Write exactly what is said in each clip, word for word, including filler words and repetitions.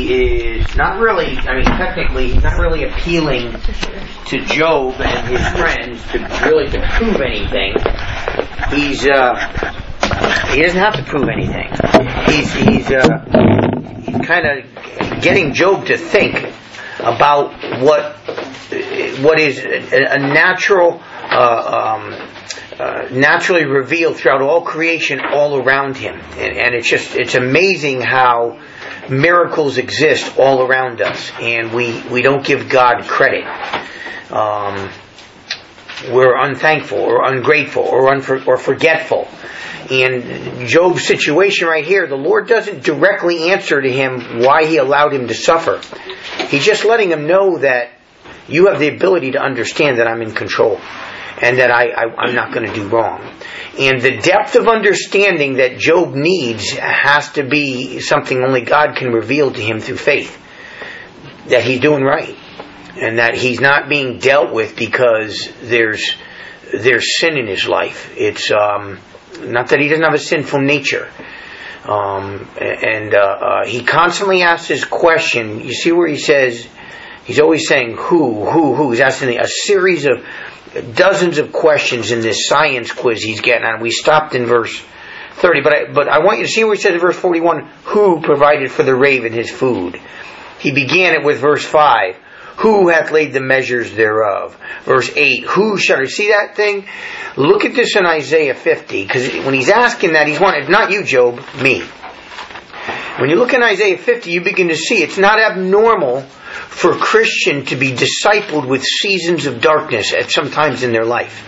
he is not really, I mean, technically, he's not really appealing to Job and his friends to really to prove anything. He's, uh, he doesn't have to prove anything. He's, he's, uh, he's kind of getting Job to think about what, what is a, a natural, uh, um, Uh, naturally revealed throughout all creation all around him. And, and it's just, it's amazing how miracles exist all around us, and we, we don't give God credit. Um, we're unthankful or ungrateful or unfor- or forgetful. And Job's situation right here, the Lord doesn't directly answer to him why he allowed him to suffer. He's just letting him know that you have the ability to understand that I'm in control, and that I, I, I'm not going to do wrong. And the depth of understanding that Job needs has to be something only God can reveal to him through faith. That he's doing right. And that he's not being dealt with because there's there's sin in his life. It's um, not that he doesn't have a sinful nature. Um, and uh, uh, he constantly asks this question. You see where he says, he's always saying who, who, who. He's asking a series of dozens of questions in this science quiz he's getting on. We stopped in verse thirty, but I, but I want you to see where he says in verse forty-one, who provided for the raven his food. He began it with verse five, who hath laid the measures thereof. Verse eight, who shall, see that thing? Look at this in Isaiah fifty, because when he's asking that, he's wanting, not you, Job, me. When you look in Isaiah fifty, you begin to see it's not abnormal for a Christian to be discipled with seasons of darkness at some times in their life.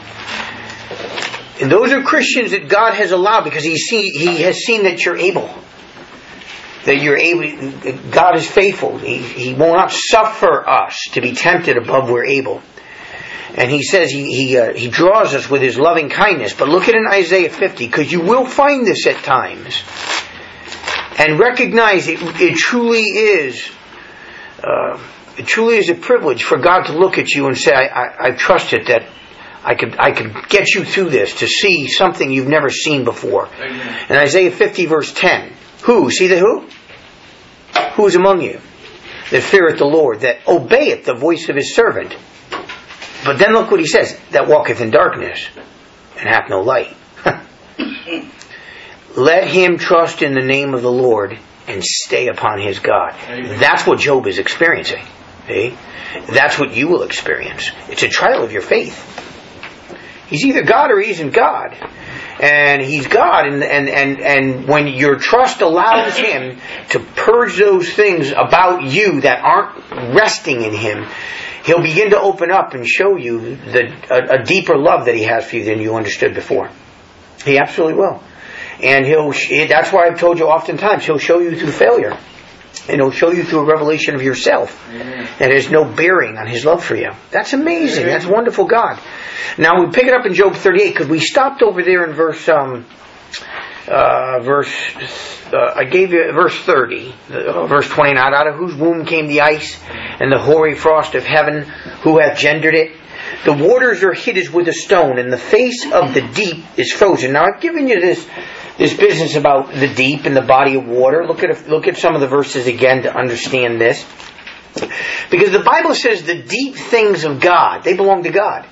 And those are Christians that God has allowed because He see, He has seen that you're able. That you're able. God is faithful. He, he will not suffer us to be tempted above we're able. And He says He He, uh, he draws us with His loving kindness. But look at in Isaiah fifty, because you will find this at times. And recognize it, it truly is uh, it truly is a privilege for God to look at you and say, I, I, I trust it that I could I could get you through this to see something you've never seen before. Amen. In Isaiah fifty verse ten, who? See the who? Who is among you that feareth the Lord, that obeyeth the voice of His servant? But then look what He says, that walketh in darkness and hath no light. Let him trust in the name of the Lord and stay upon his God. Amen. That's what Job is experiencing. See? That's what you will experience. It's a trial of your faith. He's either God or he isn't God. And he's God, and, and, and, and when your trust allows him to purge those things about you that aren't resting in him, he'll begin to open up and show you the, a, a deeper love that he has for you than you understood before. He absolutely will. And he'll, that's why I've told you oftentimes, he'll show you through failure. And he'll show you through a revelation of yourself. Amen. That has no bearing on his love for you. That's amazing. Amen. That's wonderful God. Now we pick it up in Job thirty-eight, because we stopped over there in verse, um, uh, verse, uh, I gave you verse thirty, uh, verse twenty-nine, out of whose womb came the ice and the hoary frost of heaven, who hath gendered it? The waters are hid as with a stone, and the face of the deep is frozen. Now I've given you this this business about the deep and the body of water. Look at look at some of the verses again to understand this. Because the Bible says the deep things of God, they belong to God.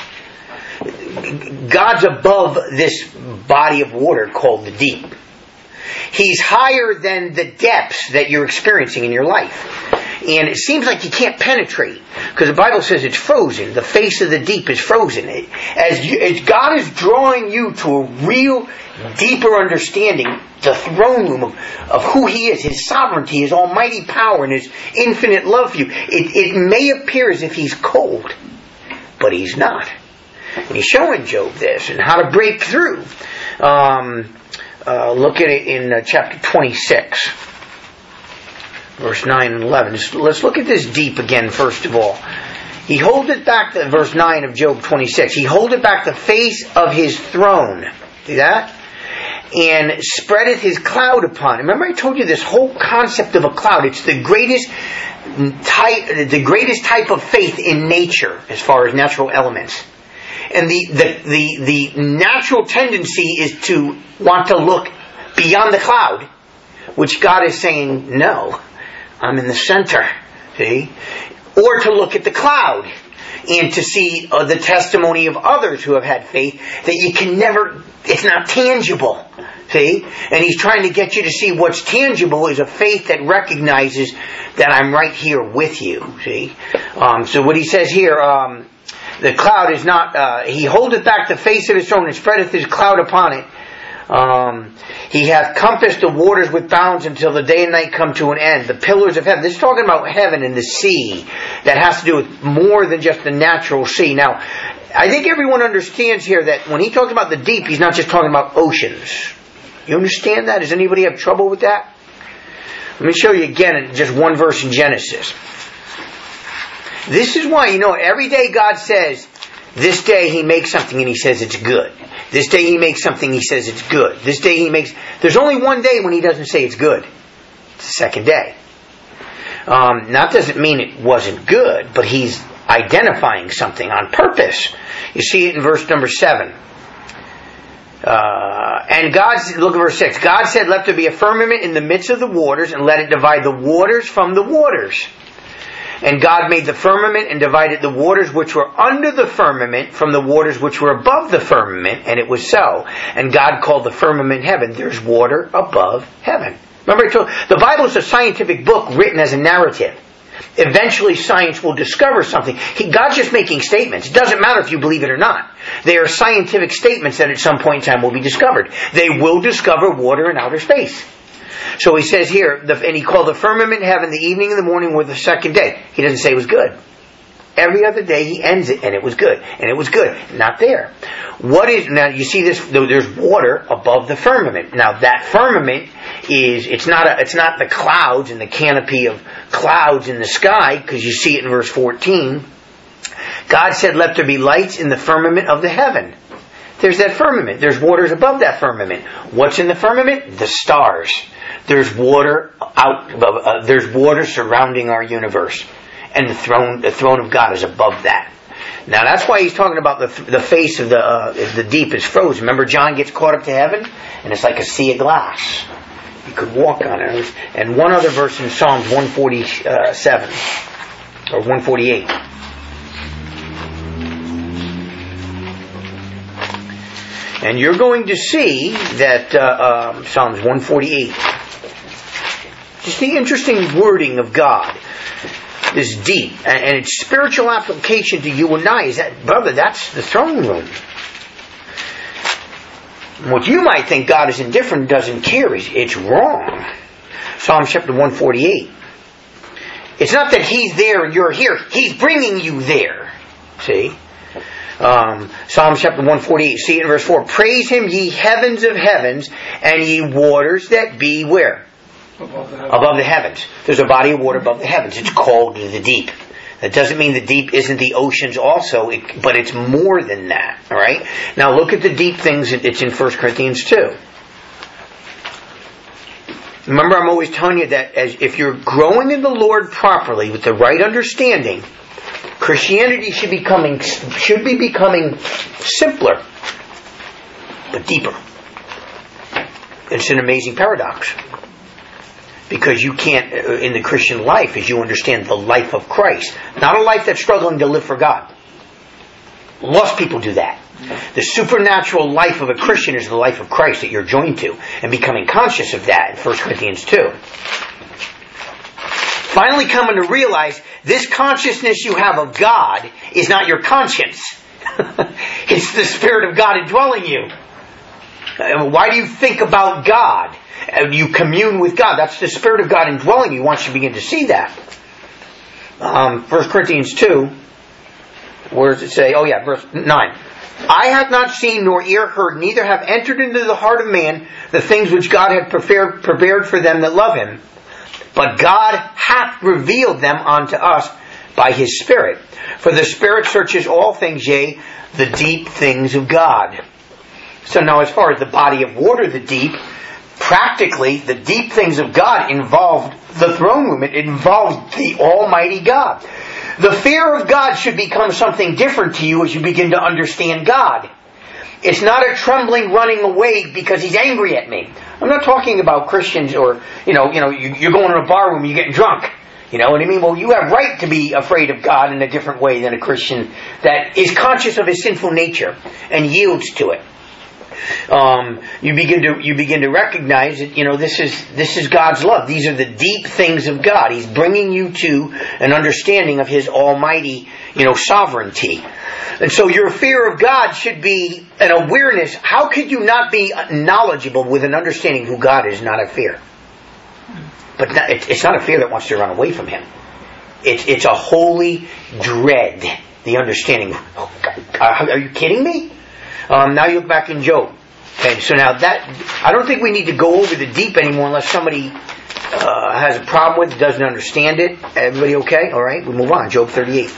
God's above this body of water called the deep. He's higher than the depths that you're experiencing in your life. And it seems like you can't penetrate, because the Bible says it's frozen. The face of the deep is frozen. As, you, as God is drawing you to a real, deeper understanding, the throne room of, of who He is, His sovereignty, His almighty power, and His infinite love for you, it, it may appear as if He's cold, but He's not. And He's showing Job this and how to break through. Um, uh, look at it in uh, chapter twenty-six. Verse nine and eleven. Let's look at this deep again first of all. He holdeth back, the verse nine of Job twenty-six. He holdeth back the face of His throne. See that? And spreadeth His cloud upon it. Remember I told you this whole concept of a cloud. It's the greatest type, the greatest type of faith in nature as far as natural elements. And the, the, the, the natural tendency is to want to look beyond the cloud, which God is saying, no. I'm in the center. See? Or to look at the cloud and to see uh, the testimony of others who have had faith that you can never, it's not tangible. See? And he's trying to get you to see what's tangible is a faith that recognizes that I'm right here with you. See? Um, so what he says here, um, the cloud is not, uh, he holdeth back the face of his throne and spreadeth his cloud upon it. Um, he hath compassed the waters with bounds until the day and night come to an end. The pillars of heaven. This is talking about heaven and the sea. That has to do with more than just the natural sea. Now, I think everyone understands here that when he talks about the deep, he's not just talking about oceans. You understand that? Does anybody have trouble with that? Let me show you again in just one verse in Genesis. This is why, you know, every day God says, this day He makes something and He says it's good. This day He makes something, He says it's good. This day He makes... There's only one day when He doesn't say it's good. It's the second day. Um, that doesn't mean it wasn't good, but He's identifying something on purpose. You see it in verse number seven. Uh, and God, look at verse six. God said, let there be a firmament in the midst of the waters, and let it divide the waters from the waters. And God made the firmament and divided the waters which were under the firmament from the waters which were above the firmament, and it was so. And God called the firmament heaven. There's water above heaven. Remember, I told, the Bible is a scientific book written as a narrative. Eventually science will discover something. He, God's just making statements. It doesn't matter if you believe it or not. They are scientific statements that at some point in time will be discovered. They will discover water in outer space. So he says here, the, and he called the firmament heaven, the evening and the morning were the second day. He doesn't say it was good. Every other day he ends it, and it was good. And it was good. Not there. What is, now you see this, there's water above the firmament. Now that firmament is, it's not a, it's not the clouds and the canopy of clouds in the sky, because you see it in verse fourteen. God said, let there be lights in the firmament of the heaven. There's that firmament. There's waters above that firmament. What's in the firmament? The stars. There's water out. Uh, there's water surrounding our universe, and the throne, the throne of God, is above that. Now that's why he's talking about the the face of the uh, the deep is frozen. Remember, John gets caught up to heaven, and it's like a sea of glass. You could walk on it. And one other verse in Psalms one forty-seven or one forty-eight. And you're going to see that uh, uh, Psalms one forty-eight. Just the interesting wording of God is deep, and, and its spiritual application to you and I is that, brother, that's the throne room. What you might think God is indifferent, doesn't care, is it's wrong. Psalm chapter one forty-eight. It's not that He's there and you're here. He's bringing you there. See? Um, Psalm chapter one forty-eight, see it in verse four. Praise Him, ye heavens of heavens, and ye waters that be where? Above the heavens. Above the heavens. There's a body of water above the heavens. It's called the deep. That doesn't mean the deep isn't the oceans also, it, but it's more than that. All right? Now look at the deep things. It's in First Corinthians two. Remember, I'm always telling you that as if you're growing in the Lord properly with the right understanding, Christianity should becoming should be becoming simpler, but deeper. It's an amazing paradox. Because you can't, in the Christian life, as you understand the life of Christ, not a life that's struggling to live for God. Lost people do that. The supernatural life of a Christian is the life of Christ that you're joined to, and becoming conscious of that in First Corinthians two. Finally coming to realize this consciousness you have of God is not your conscience. It's the Spirit of God indwelling you. Why do you think about God? You commune with God. That's the Spirit of God indwelling you once you begin to see that. Um, First Corinthians two, where does it say? Oh yeah, verse nine. I have not seen nor ear heard, neither have entered into the heart of man the things which God hath prepared, prepared for them that love Him. But God hath revealed them unto us by His Spirit. For the Spirit searches all things, yea, the deep things of God. So now as far as the body of water, the deep, practically the deep things of God involved the throne room. It involved the Almighty God. The fear of God should become something different to you as you begin to understand God. It's not a trembling running away because he's angry at me. I'm not talking about Christians or, you know, you know, you, you're going to a bar room, you're getting drunk. You know what I mean? Well, you have right to be afraid of God in a different way than a Christian that is conscious of his sinful nature and yields to it. Um, you begin to you begin to recognize that, you know, this is this is God's love. These are the deep things of God. He's bringing you to an understanding of His almighty, you know, sovereignty. And so your fear of God should be an awareness. How could you not be knowledgeable with an understanding who God is, not a fear? But not, it's not a fear that wants to run away from Him. It's it's a holy dread. The understanding. Oh, God, are you kidding me? Um, now you look back in Job. Okay, so now that, I don't think we need to go over the deep anymore unless somebody uh, has a problem with it, doesn't understand it. Everybody okay? All right, we move on. Job thirty-eight.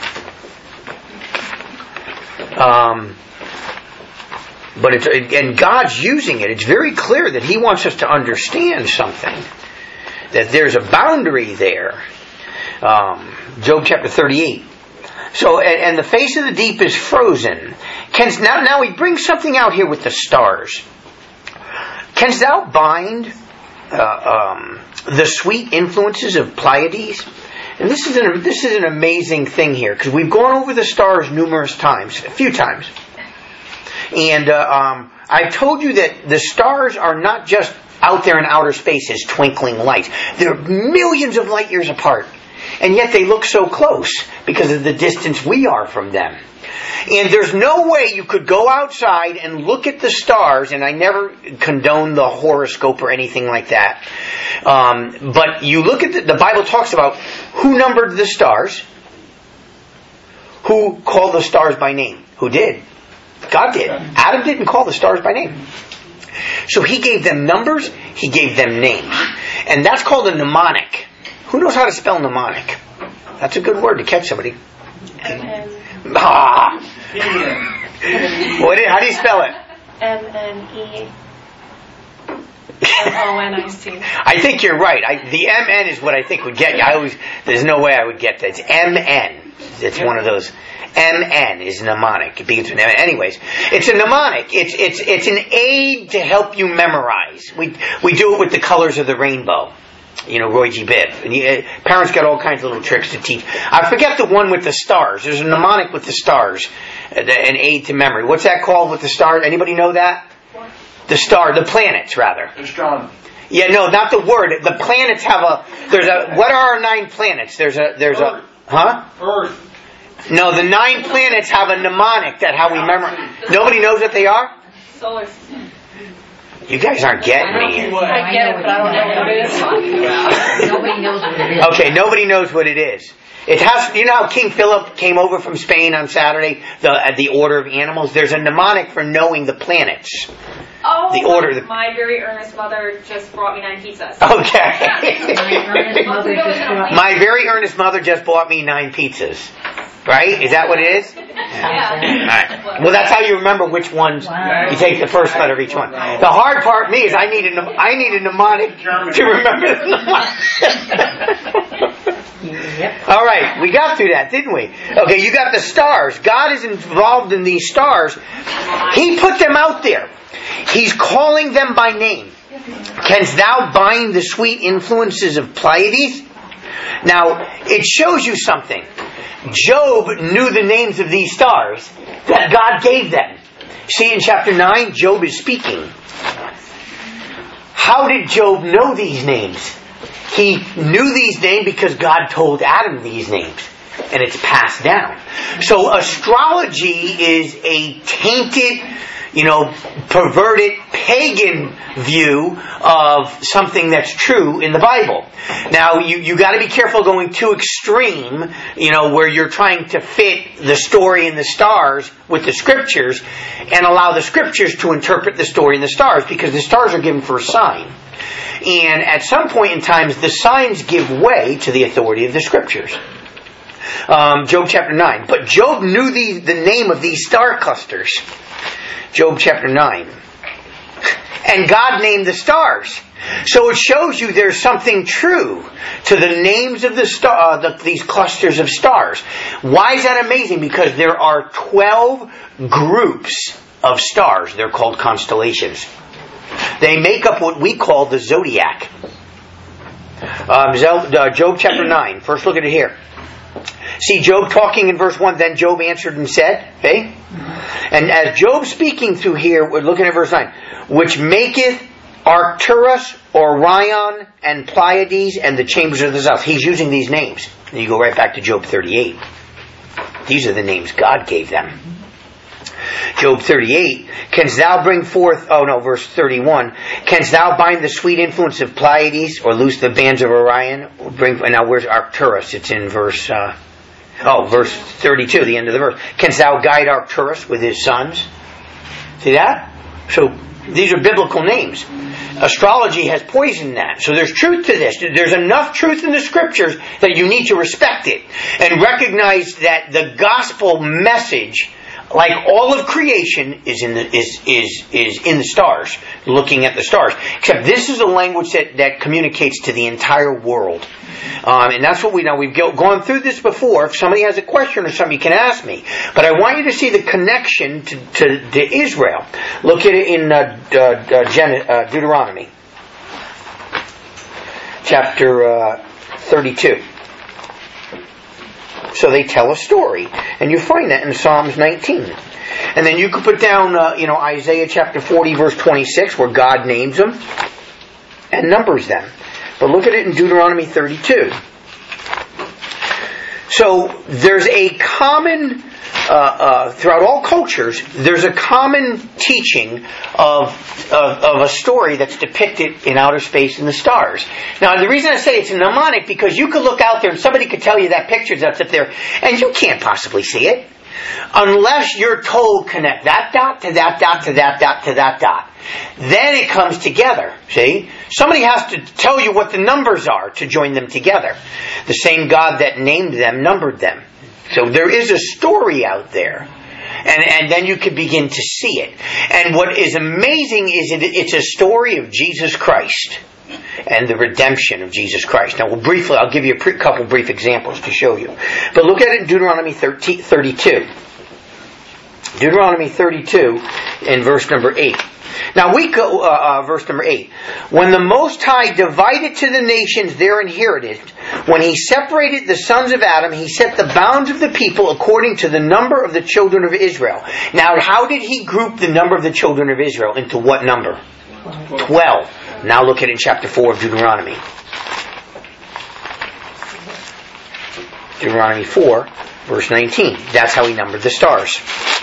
Um, but it's, and God's using it. It's very clear that He wants us to understand something. That there's a boundary there. Um, Job chapter thirty-eight. So, and, and the face of the deep is frozen. Canst, now, now he brings something out here with the stars. Canst thou bind uh, um, the sweet influences of Pleiades? And this is an this is an amazing thing here, because we've gone over the stars numerous times, a few times. And uh, um, I've told you that the stars are not just out there in outer space as twinkling lights. They're millions of light years apart. And yet they look so close because of the distance we are from them. And there's no way you could go outside and look at the stars, and I never condone the horoscope or anything like that. Um, but you look at the, the Bible talks about who numbered the stars, who called the stars by name. Who did? God did. Adam didn't call the stars by name. So He gave them numbers, He gave them names. And that's called a mnemonic. Who knows how to spell mnemonic? That's a good word to catch somebody. Ah. What is, how do you spell it? M N E M O N I C. I think you're right. I, the M N is what I think would get you. I always, there's no way I would get that. It's M N. It's one of those. M N is mnemonic. It begins with M N. Anyways, it's a mnemonic. It's it's it's an aid to help you memorize. We we do it with the colors of the rainbow. You know, Roy G. Biv. And he, uh, parents got all kinds of little tricks to teach. I forget the one with the stars. There's a mnemonic with the stars. Uh, an aid to memory. What's that called with the stars? Anybody know that? What? The star, the planets, rather. Astronomy. Yeah, no, not the word. The planets have a, there's a, what are our nine planets? There's a, there's Earth. a, huh? Earth. No, the nine planets have a mnemonic that how we memorize. Nobody knows what they are? Solar system. You guys aren't getting me. I get it, but I don't know what it is. Nobody knows what it is. Okay, nobody knows what it is. It has. You know how King Philip came over from Spain on Saturday? The at the order of animals. There's a mnemonic for knowing the planets. Oh, the order. Of the, my very earnest mother just brought me nine pizzas. Okay. My My very earnest mother just bought me nine pizzas. Right? Is that what it is? Yeah. All right. Well, that's how you remember which ones. Wow. You take the first letter of each one. The hard part, me, is I need a I need a mnemonic to remember the mnemonic. Yep. All right, we got through that, didn't we? Okay, you got the stars. God is involved in these stars. He put them out there. He's calling them by name. Canst thou bind the sweet influences of Pleiades? Now, it shows you something. Job knew the names of these stars that God gave them. See, in chapter nine, Job is speaking. How did Job know these names? He knew these names because God told Adam these names. And it's passed down. So astrology is a tainted, you know, perverted, pagan view of something that's true in the Bible. Now, you, you gotta be careful going too extreme, you know, where you're trying to fit the story in the stars with the scriptures and allow the scriptures to interpret the story in the stars, because the stars are given for a sign. And at some point in time, the signs give way to the authority of the scriptures. Um, Job chapter nine. But Job knew the, the name of these star clusters. Job chapter nine. And God named the stars. So it shows you there's something true to the names of the star, uh, the, these clusters of stars. Why is that amazing? Because there are twelve groups of stars. They're called constellations. They make up what we call the zodiac. Um, Job chapter nine. First look at it here. See Job talking in verse one, then Job answered and said, okay? And as Job speaking through here, we're looking at verse nine, which maketh Arcturus, Orion, and Pleiades, and the chambers of the south. He's using these names. And you go right back to Job thirty-eight. These are the names God gave them. Job thirty-eight, canst thou bring forth, oh no, verse thirty-one, canst thou bind the sweet influence of Pleiades, or loose the bands of Orion? Bring, now where's Arcturus? It's in verse, uh, oh, verse thirty-two, the end of the verse. Canst thou guide Arcturus with his sons? See that? So, these are biblical names. Astrology has poisoned that. So there's truth to this. There's enough truth in the scriptures that you need to respect it. And recognize that the gospel message, like all of creation, is in the is is is in the stars, looking at the stars. Except this is a language that, that communicates to the entire world, um, and that's what we know. We've go, gone through this before. If somebody has a question or something, you can ask me. But I want you to see the connection to to, to Israel. Look at it in uh, uh, Gen- uh, Deuteronomy, chapter uh, thirty-two. So they tell a story, and you find that in Psalms nineteen. And then you could put down, uh, you know, Isaiah chapter forty, verse twenty-six, where God names them and numbers them. But look at it in Deuteronomy thirty-two. So there's a common, uh, uh, throughout all cultures, there's a common teaching of, of of a story that's depicted in outer space in the stars. Now, the reason I say it's mnemonic, because you could look out there and somebody could tell you that picture that's up there, and you can't possibly see it. Unless you're told, connect that dot to that dot to that dot to that dot. Then it comes together, see? Somebody has to tell you what the numbers are to join them together. The same God that named them numbered them. So there is a story out there. And, and then you can begin to see it. And what is amazing is it, it's a story of Jesus Christ and the redemption of Jesus Christ. Now, we'll briefly, I'll give you a pre- couple brief examples to show you. But look at it in Deuteronomy thirty, thirty-two. Deuteronomy thirty-two in verse number eight. Now we go, uh, uh, verse number eight. When the Most High divided to the nations their inheritance, when He separated the sons of Adam, He set the bounds of the people according to the number of the children of Israel. Now, how did He group the number of the children of Israel into what number? Twelve. Now look at it in chapter four of Deuteronomy. Deuteronomy four, verse nineteen. That's how He numbered the stars.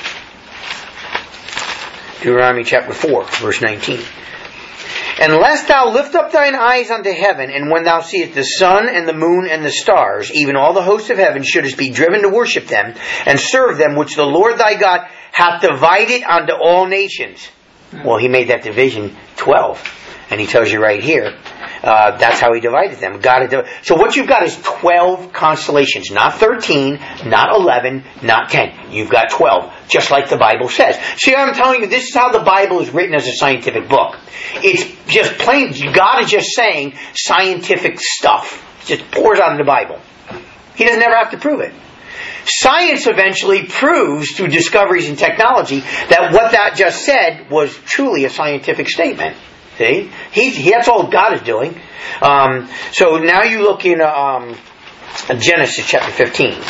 Deuteronomy chapter four, verse nineteen. And lest thou lift up thine eyes unto heaven, and when thou seest the sun and the moon and the stars, even all the hosts of heaven, shouldest be driven to worship them, and serve them, which the Lord thy God hath divided unto all nations. Well, He made that division twelve. And He tells you right here, uh, that's how He divided them. God had so what you've got is twelve constellations. Not thirteen, not eleven, not ten. You've got twelve. Just like the Bible says. See, I'm telling you, this is how the Bible is written as a scientific book. It's just plain, God is just saying scientific stuff. It just pours out of the Bible. He doesn't ever have to prove it. Science eventually proves through discoveries in technology that what that just said was truly a scientific statement. See? He, he, that's all God is doing. Um, so now you look in um, Genesis chapter fifteen.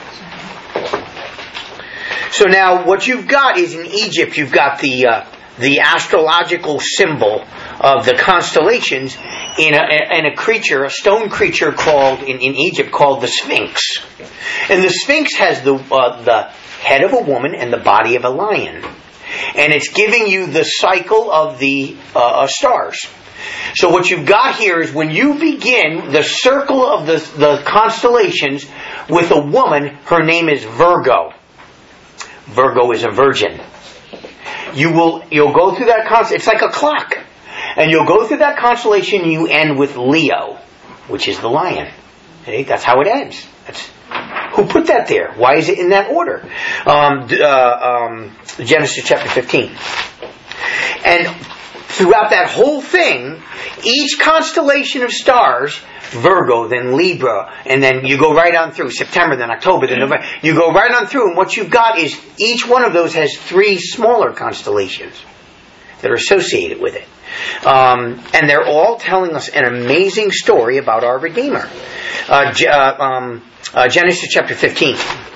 So now what you've got is in Egypt, you've got the uh, the astrological symbol of the constellations in a, in a creature, a stone creature called in, in Egypt called the Sphinx. And the Sphinx has the uh, the head of a woman and the body of a lion. And it's giving you the cycle of the uh, stars. So what you've got here is when you begin the circle of the, the constellations with a woman, her name is Virgo. Virgo is a virgin. You will, you'll go through that constellation. It's like a clock. And you'll go through that constellation and you end with Leo, which is the lion. Okay? That's how it ends. That's, who put that there? Why is it in that order? Um, uh, um, Genesis chapter fifteen. And throughout that whole thing, each constellation of stars Virgo, then Libra, and then you go right on through September, then October, then November. You go right on through, and what you've got is each one of those has three smaller constellations that are associated with it. Um, and they're all telling us an amazing story about our Redeemer. Uh, uh, um, uh, Genesis chapter fifteen.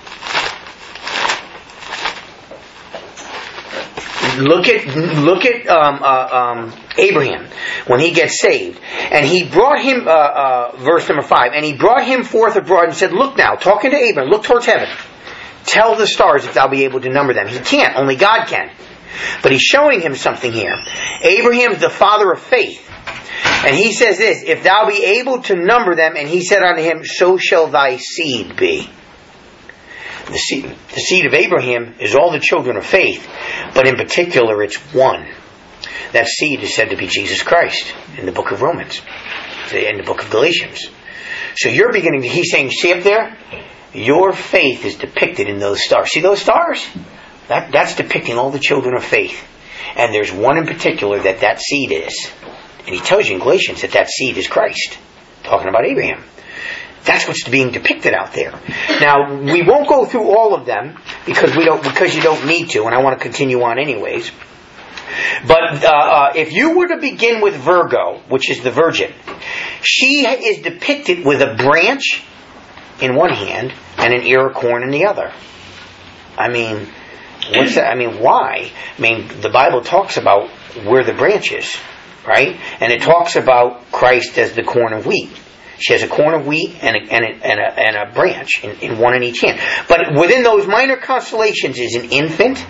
Look at look at um, uh, um, Abraham when he gets saved, and he brought him. Uh, uh, verse number five, and he brought him forth abroad and said, "Look now, talking to Abraham, look towards heaven. Tell the stars if thou be able to number them." He can't; only God can. But he's showing him something here. Abraham's the father of faith, and he says this: "If thou be able to number them," and he said unto him, "So shall thy seed be." The seed, the seed of Abraham is all the children of faith, but in particular it's one. That seed is said to be Jesus Christ in the book of Romans, in the book of Galatians. So you're beginning to, he's saying, see up there? Your faith is depicted in those stars. See those stars? That, that's depicting all the children of faith. And there's one in particular that that seed is. And he tells you in Galatians that that seed is Christ. Talking about Abraham. That's what's being depicted out there. Now, we won't go through all of them because we don't, because you don't need to, and I want to continue on anyways. But uh, uh, if you were to begin with Virgo, which is the Virgin, she is depicted with a branch in one hand and an ear of corn in the other. I mean, what's that? I mean, why? I mean, the Bible talks about where the branch is, right? And it talks about Christ as the corn of wheat. She has a corn of wheat and a, and a, and a, and a branch in, in one in each hand. But within those minor constellations is an infant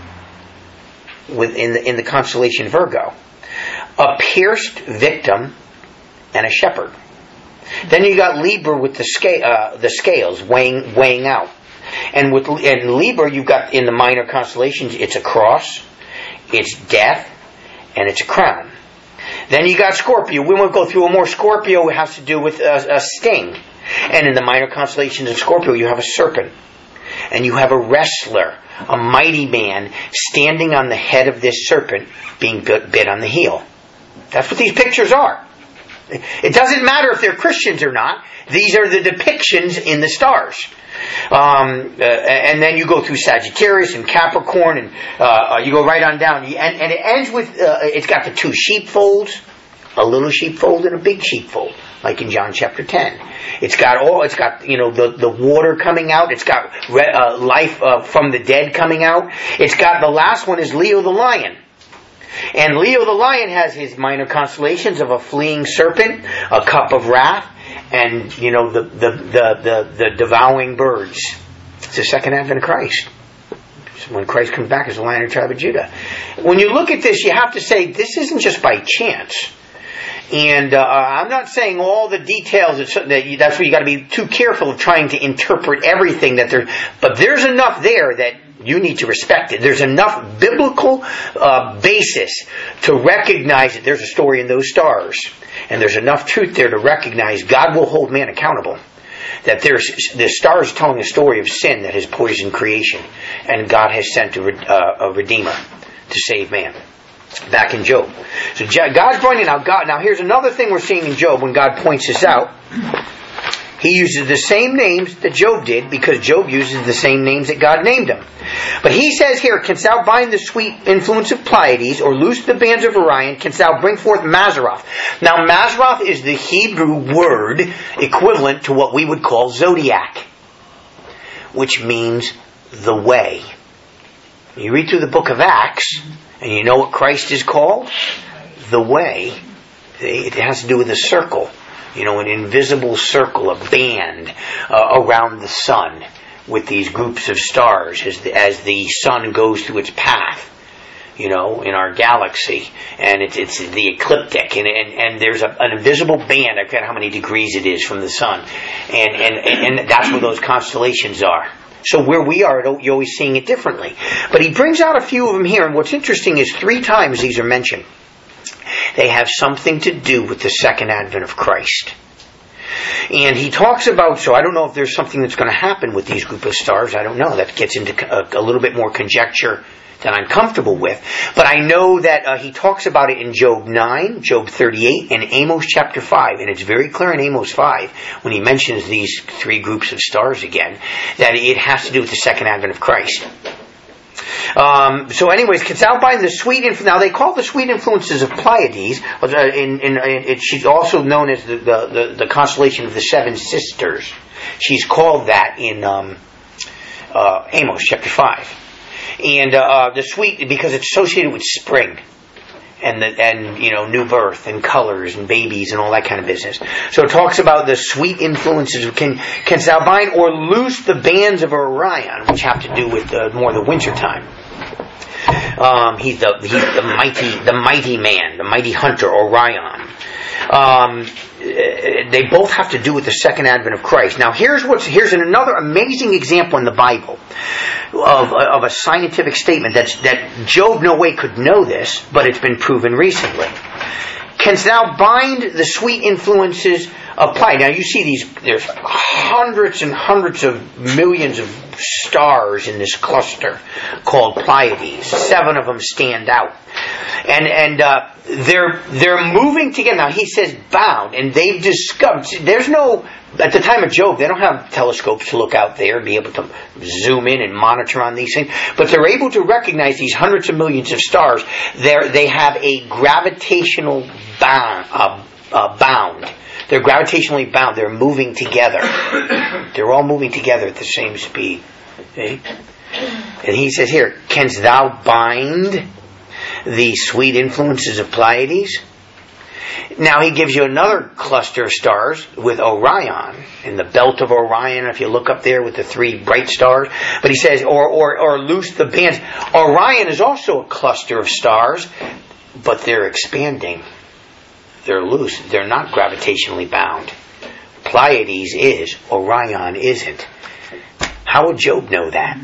within the, in the constellation Virgo, a pierced victim, and a shepherd. Then you got Libra with the scale, uh, the scales weighing weighing out, and with and Libra you've got in the minor constellations it's a cross, it's death, and it's a crown. Then you got Scorpio. We won't go through it more. Scorpio has to do with a, a sting. And in the minor constellations of Scorpio, you have a serpent. And you have a wrestler, a mighty man, standing on the head of this serpent, being bit, bit on the heel. That's what these pictures are. It doesn't matter if they're Christians or not. These are the depictions in the stars. Um, uh, and then you go through Sagittarius and Capricorn, and uh, you go right on down. And, and it ends with, uh, it's got the two sheepfolds, a little sheepfold and a big sheepfold, like in John chapter ten. It's got all, it's got, you know, the, the water coming out. It's got re, uh, life uh, from the dead coming out. It's got, the last one is Leo the lion. And Leo the lion has his minor constellations of a fleeing serpent, a cup of wrath, and, you know, the, the, the, the, the devouring birds. It's the second advent of Christ. When Christ comes back as the Lion of the tribe of Judah. When you look at this, you have to say, this isn't just by chance. And uh, I'm not saying all the details, that you, that's where you got to be too careful of trying to interpret everything that there, but there's enough there that you need to respect it. There's enough biblical uh, basis to recognize that there's a story in those stars. And there's enough truth there to recognize God will hold man accountable. That there's the stars telling a story of sin that has poisoned creation. And God has sent a, uh, a Redeemer to save man. Back in Job. So God's pointing out, God, now here's another thing we're seeing in Job when God points this out. He uses the same names that Job did because Job uses the same names that God named him. But he says here, canst thou bind the sweet influence of Pleiades or loose the bands of Orion? Canst thou bring forth Mazzaroth? Now Mazzaroth is the Hebrew word equivalent to what we would call zodiac, which means the way. You read through the book of Acts and you know what Christ is called? The way. It has to do with a circle. You know, an invisible circle, a band uh, around the sun with these groups of stars as the, as the sun goes through its path, you know, in our galaxy. And it's, it's the ecliptic. And, and, and there's a, an invisible band. I forget how many degrees it is from the sun. And, and, and, and that's where those constellations are. So where we are, you're always seeing it differently. But he brings out a few of them here. And what's interesting is three times these are mentioned. They have something to do with the second advent of Christ. And he talks about, so I don't know if there's something that's going to happen with these group of stars. I don't know. That gets into a, a little bit more conjecture that I'm comfortable with. But I know that uh, he talks about it in Job nine, Job thirty-eight, and Amos chapter five. And it's very clear in Amos five, when he mentions these three groups of stars again, that it has to do with the second advent of Christ. Um, so anyways, canst thou bind the sweet influence? Now they call the sweet influences of Pleiades, uh, in, in, in, it, she's also known as the, the, the, the constellation of the seven sisters. She's called that in um, uh, Amos chapter five. And uh, the sweet, because it's associated with spring. And the, and you know, new birth and colors and babies and all that kind of business. So it talks about the sweet influences. Can canst thou bind or loose the bands of Orion, which have to do with uh, more the winter time. Um, he's the he's the mighty the mighty man, the mighty hunter, Orion. Um, they both have to do with the second advent of Christ. Now here's what's here's another amazing example in the Bible of of a scientific statement that's that Job no way could know this, but it's been proven recently. Canst thou bind the sweet influences of Pleiades? Now you see these, there's hundreds and hundreds of millions of stars in this cluster called Pleiades. Seven of them stand out. And and uh, they're they're moving together. Now he says bound, and they've discovered, there's no, at the time of Job, they don't have telescopes to look out there and be able to zoom in and monitor on these things. But they're able to recognize these hundreds of millions of stars. They're, they have a gravitational bound, uh, uh, bound. They're gravitationally bound. They're moving together. They're all moving together at the same speed. Okay? And he says here, canst thou bind the sweet influences of Pleiades? Now he gives you another cluster of stars with Orion, in the belt of Orion, if you look up there with the three bright stars. But he says, or, or, or loose the bands. Orion is also a cluster of stars, but they're expanding. They're loose. They're not gravitationally bound. Pleiades is. Orion isn't. How would Job know that?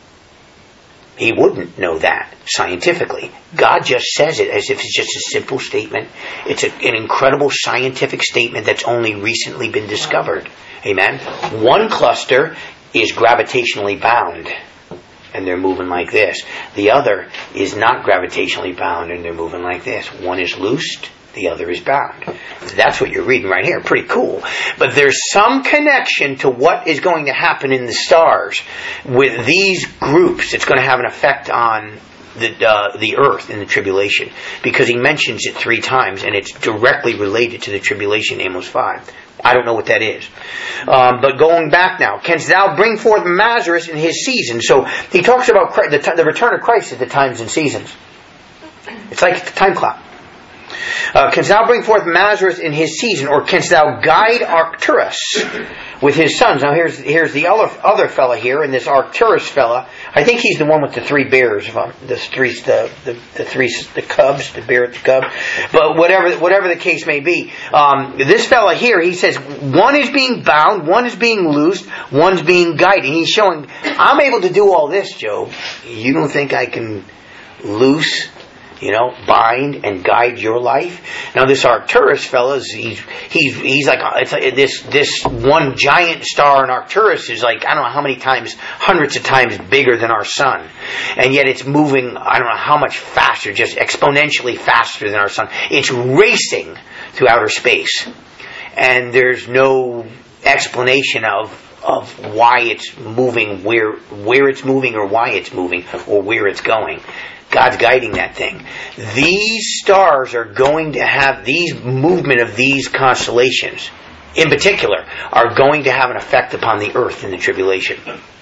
He wouldn't know that scientifically. God just says it as if it's just a simple statement. It's a, an incredible scientific statement that's only recently been discovered. Amen? One cluster is gravitationally bound, and they're moving like this. The other is not gravitationally bound, and they're moving like this. One is loosed, the other is bound. That's what you're reading right here. Pretty cool. But there's some connection to what is going to happen in the stars with these groups. It's going to have an effect on the uh, the earth in the tribulation, because he mentions it three times, and it's directly related to the tribulation, Amos five. I don't know what that is. Um, but going back now, canst thou bring forth Lazarus in his season? So he talks about Christ, the, t- the return of Christ at the times and seasons. It's like the time clock. Uh, canst thou bring forth Lazarus in his season, or canst thou guide Arcturus with his sons? Now here's here's the other other fella here, and this Arcturus fella, I think he's the one with the three bears, the three the the, the three the cubs, the bear, the cub. But whatever whatever the case may be, um, this fella here, he says one is being bound, one is being loosed, one's being guided. He's showing, I'm able to do all this, Job. You don't think I can loose, you know, bind and guide your life? Now this Arcturus fellas, he's he's he's like, it's like this this one giant star in Arcturus is like, I don't know how many times, hundreds of times bigger than our sun, and yet it's moving, I don't know how much faster, just exponentially faster than our sun. It's racing through outer space, and there's no explanation of of why it's moving, where where it's moving, or why it's moving, or where it's going. God's guiding that thing. These stars are going to have, these movement of these constellations, in particular, are going to have an effect upon the earth in the tribulation.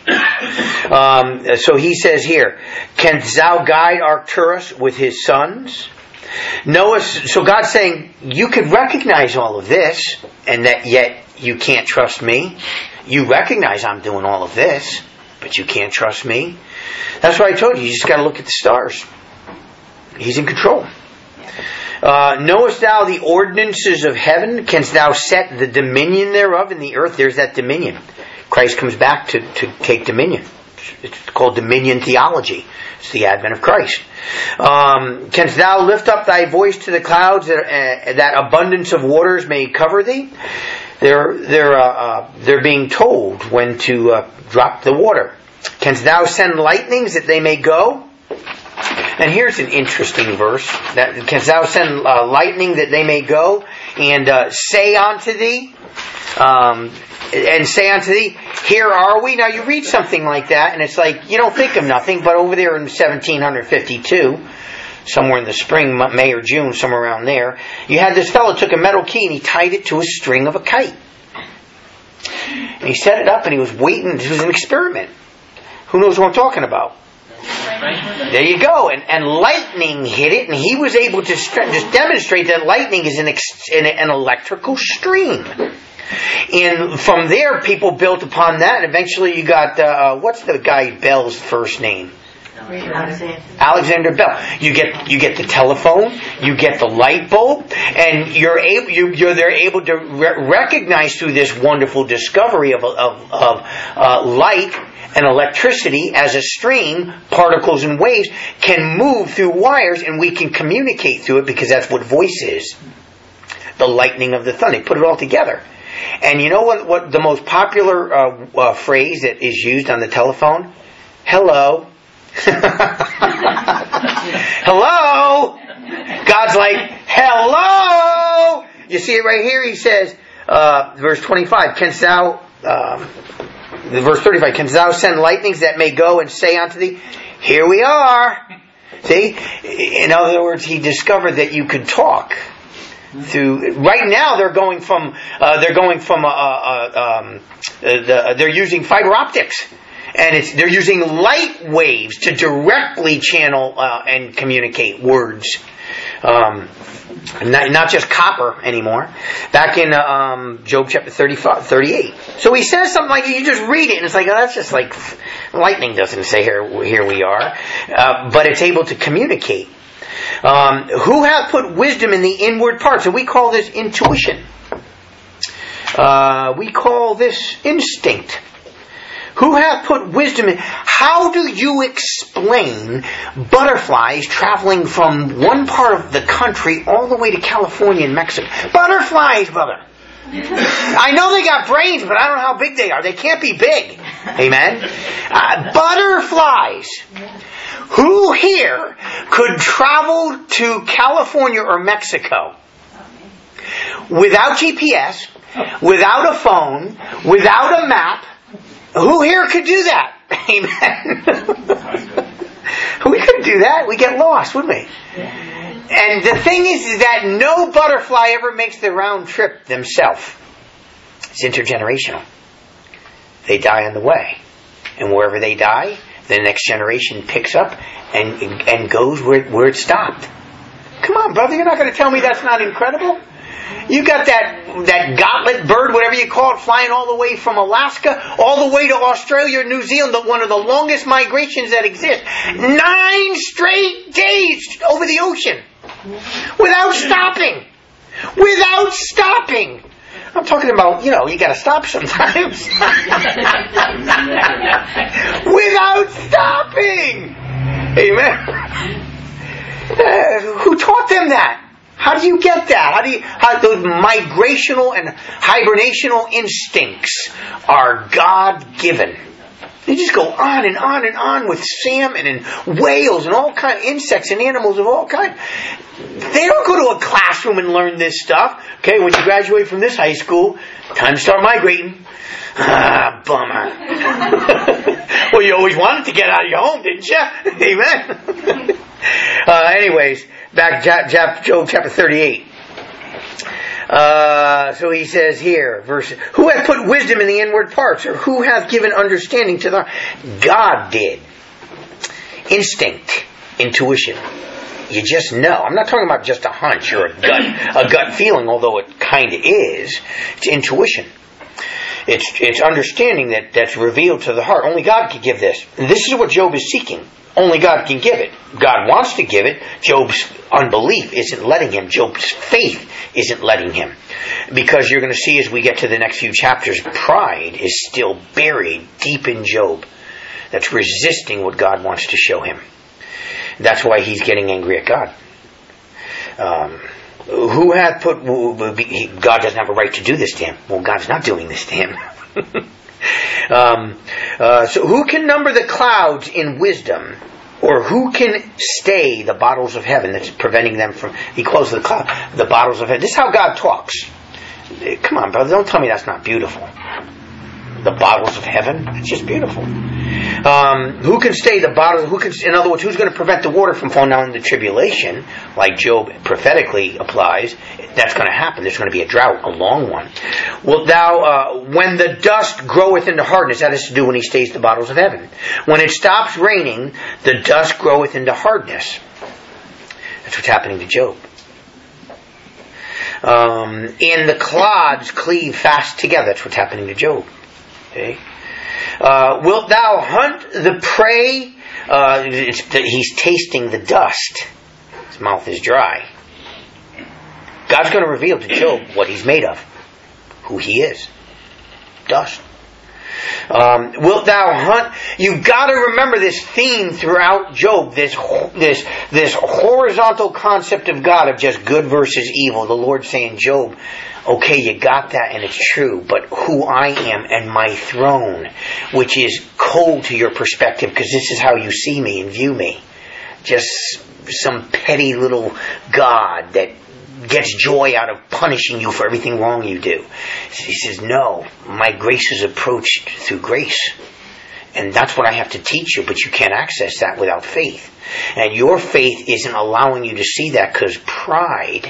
Um, so he says here, canst thou guide Arcturus with his sons? Noah, so God's saying, you could recognize all of this, and that yet you can't trust me. You recognize I'm doing all of this, but you can't trust me. That's why I told you, you just got to look at the stars. He's in control. Uh, knowest thou the ordinances of heaven? Canst thou set the dominion thereof in the earth? There's that dominion. Christ comes back to, to take dominion. It's called dominion theology. It's the advent of Christ. Um, canst thou lift up thy voice to the clouds, that, uh, that abundance of waters may cover thee? They're they're uh, uh, they're being told when to uh, drop the water. Canst thou send lightnings that they may go? And here's an interesting verse. That canst thou send uh, lightning that they may go and uh, say unto thee, um, and say unto thee, here are we. Now you read something like that, and it's like you don't think of nothing. But over there in seventeen fifty-two, somewhere in the spring, May or June, somewhere around there, you had this fellow took a metal key and he tied it to a string of a kite, and he set it up and he was waiting. It was an experiment. Who knows what I'm talking about? There you go. And, and lightning hit it, and he was able to st- just demonstrate that lightning is an, ex- an, an electrical stream. And from there, people built upon that, and eventually you got, uh, what's the guy Bell's first name? Alexander. Alexander Bell. You get you get the telephone, you get the light bulb, and you're able you, you're they're able to re- recognize through this wonderful discovery of of, of uh, light and electricity as a stream, particles and waves can move through wires, and we can communicate through it because that's what voice is. The lightning of the thunder. They put it all together. And you know what? What the most popular uh, uh, phrase that is used on the telephone? Hello. Hello. God's like, hello. You see it right here. He says, uh, verse twenty-five. Canst thou, um, verse thirty-five. Canst thou send lightnings that may go and say unto thee, here we are. See, in other words, he discovered that you could talk. Through right now, they're going from uh, they're going from uh, uh, um, uh, the, they're using fiber optics. And it's, they're using light waves to directly channel uh, and communicate words. Um, not, not just copper anymore. Back in uh, um, Job chapter thirty-five, thirty-eight. So he says something like, you just read it and it's like, oh, that's just like, lightning doesn't say here, here we are. Uh, but it's able to communicate. Um, who hath put wisdom in the inward parts? And we call this intuition. Uh, we call this instinct. Who hath put wisdom in? How do you explain butterflies traveling from one part of the country all the way to California and Mexico? Butterflies, brother. I know they got brains, but I don't know how big they are. They can't be big. Amen? Uh, butterflies. Who here could travel to California or Mexico without G P S, without a phone, without a map? Who here could do that? Amen. We couldn't do that. We get lost, wouldn't we? And the thing is, is that no butterfly ever makes the round trip themselves. It's intergenerational. They die on the way. And wherever they die, the next generation picks up and and goes where, where it stopped. Come on, brother. You're not going to tell me that's not incredible? You got that that goblet bird, whatever you call it, flying all the way from Alaska, all the way to Australia, New Zealand, one of the longest migrations that exist. Nine straight days over the ocean. Without stopping. Without stopping. I'm talking about, you know, you got to stop sometimes. Without stopping. Amen. Uh, who taught them that? How do you get that? How do you, how those migrational and hibernational instincts are God-given. They just go on and on and on with salmon and whales and all kind of insects and animals of all kinds. They don't go to a classroom and learn this stuff. Okay, when you graduate from this high school, time to start migrating. Ah, bummer. Well, you always wanted to get out of your home, didn't you? Amen. uh, anyways, back to Job chapter thirty-eight. Uh, so he says here, verse, who hath put wisdom in the inward parts, or who hath given understanding to the God did. Instinct, intuition. You just know. I'm not talking about just a hunch or a gut, a gut feeling, although it kind of is. It's intuition. It's it's understanding that, that's revealed to the heart. Only God can give this. And this is what Job is seeking. Only God can give it. God wants to give it. Job's unbelief isn't letting him. Job's faith isn't letting him. Because you're going to see as we get to the next few chapters, pride is still buried deep in Job. That's resisting what God wants to show him. That's why he's getting angry at God. Um, who hath put... God doesn't have a right to do this to him. Well, God's not doing this to him. um, uh, so who can number the clouds in wisdom, Or who can stay the bottles of heaven that's preventing them from, he calls the cloud, the bottles of heaven. This is how God talks. Come on, brother, don't tell me that's not beautiful. The bottles of heaven, it's just beautiful. Um, who can stay the bottles, who can, in other words, who's going to prevent the water from falling down into tribulation, like Job prophetically applies? That's going to happen. There's going to be a drought, a long one. Well, thou, uh, when the dust groweth into hardness, that has to do when he stays the bottles of heaven. When it stops raining, the dust groweth into hardness. That's what's happening to Job. Um, and the clods cleave fast together. That's what's happening to Job. Okay. Uh, wilt thou hunt the prey? Uh, it's, he's tasting the dust. His mouth is dry. God's going to reveal to Job what he's made of, who he is. Dust. Um, wilt thou hunt? You've got to remember this theme throughout Job. This this this horizontal concept of God of just good versus evil. The Lord saying, Job, okay, you got that and it's true, but who I am and my throne, which is cold to your perspective because this is how you see me and view me. Just some petty little God that gets joy out of punishing you for everything wrong you do. He says, no, my grace is approached through grace. And that's what I have to teach you, but you can't access that without faith. And your faith isn't allowing you to see that because pride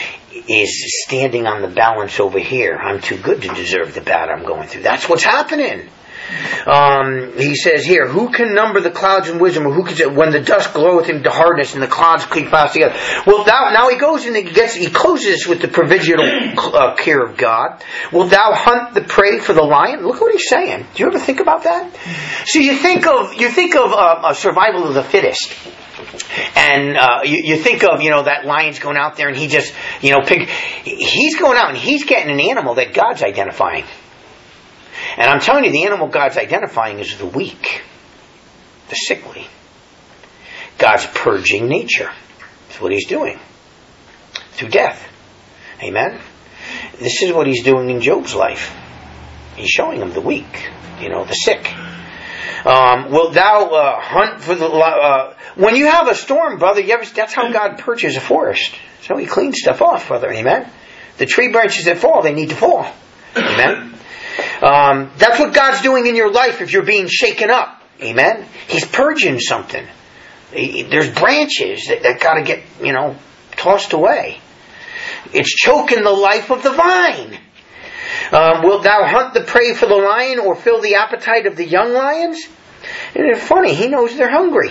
is standing on the balance over here. I'm too good to deserve the bad I'm going through. That's what's happening. Um, he says here, who can number the clouds in wisdom, or who can say, when the dust gloweth into hardness and the clouds cleave fast together? Well, thou, now he goes and he gets, he closes with the provisional uh, care of God. Will thou hunt the prey for the lion? Look what he's saying. Do you ever think about that? So you think of, you think of uh, a survival of the fittest. And uh, you, you think of, you know, that lion's going out there and he just, you know, pick, he's going out and he's getting an animal that God's identifying. And I'm telling you, the animal God's identifying is the weak, the sickly. God's purging nature. That's what he's doing. Through death. Amen? This is what he's doing in Job's life. He's showing him the weak, you know, the sick. Um, wilt thou uh, hunt for the... Uh, when you have a storm, brother, you ever, that's how God purges a forest. So he cleans stuff off, brother. Amen? The tree branches that fall, they need to fall. Amen? Um, that's what God's doing in your life if you're being shaken up. Amen? He's purging something. He, there's branches that, that got to get, you know, tossed away. It's choking the life of the vine. Um, wilt thou hunt the prey for the lion or fill the appetite of the young lions? And it's funny, he knows they're hungry.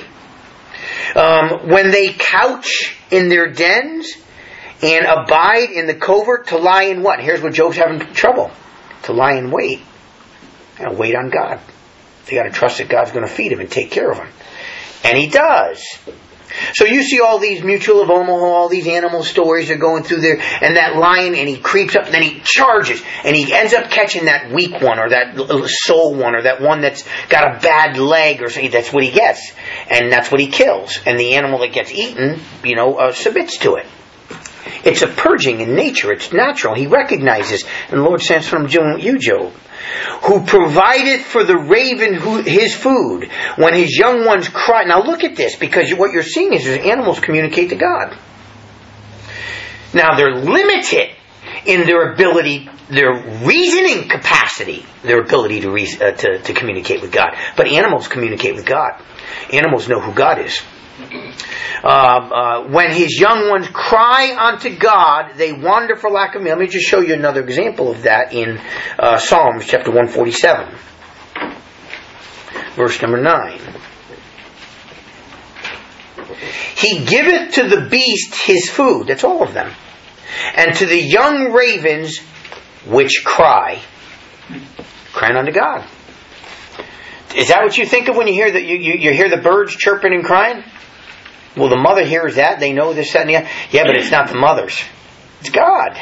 Um, when they couch in their dens and abide in the covert to lie in what? Here's what Job's having trouble. To lie in wait. You know, wait on God. They got to trust that God's going to feed him and take care of him. And he does. So you see all these Mutual of Omaha, all these animal stories are going through there, and that lion, and he creeps up, and then he charges, and he ends up catching that weak one, or that soul one, or that one that's got a bad leg, or something. That's what he gets. And that's what he kills. And the animal that gets eaten, you know, uh, submits to it. It's a purging in nature. It's natural. He recognizes. And the Lord sends from you, Job, who provided for the raven who, his food when his young ones cry. Now look at this, because what you're seeing is that animals communicate to God. Now they're limited in their ability, their reasoning capacity, their ability to, re- uh, to, to communicate with God. But animals communicate with God. Animals know who God is. Uh, uh, when his young ones cry unto God, they wander for lack of meal. Let me just show you another example of that in uh, Psalms chapter one forty-seven, verse number nine. He giveth to the beast his food, that's all of them, and to the young ravens which cry, crying unto God. Is that what you think of when you hear the, you, you, you hear the birds chirping and crying? Well, the mother hears that. They know this, that, and the other. Yeah, but it's not the mothers. It's God.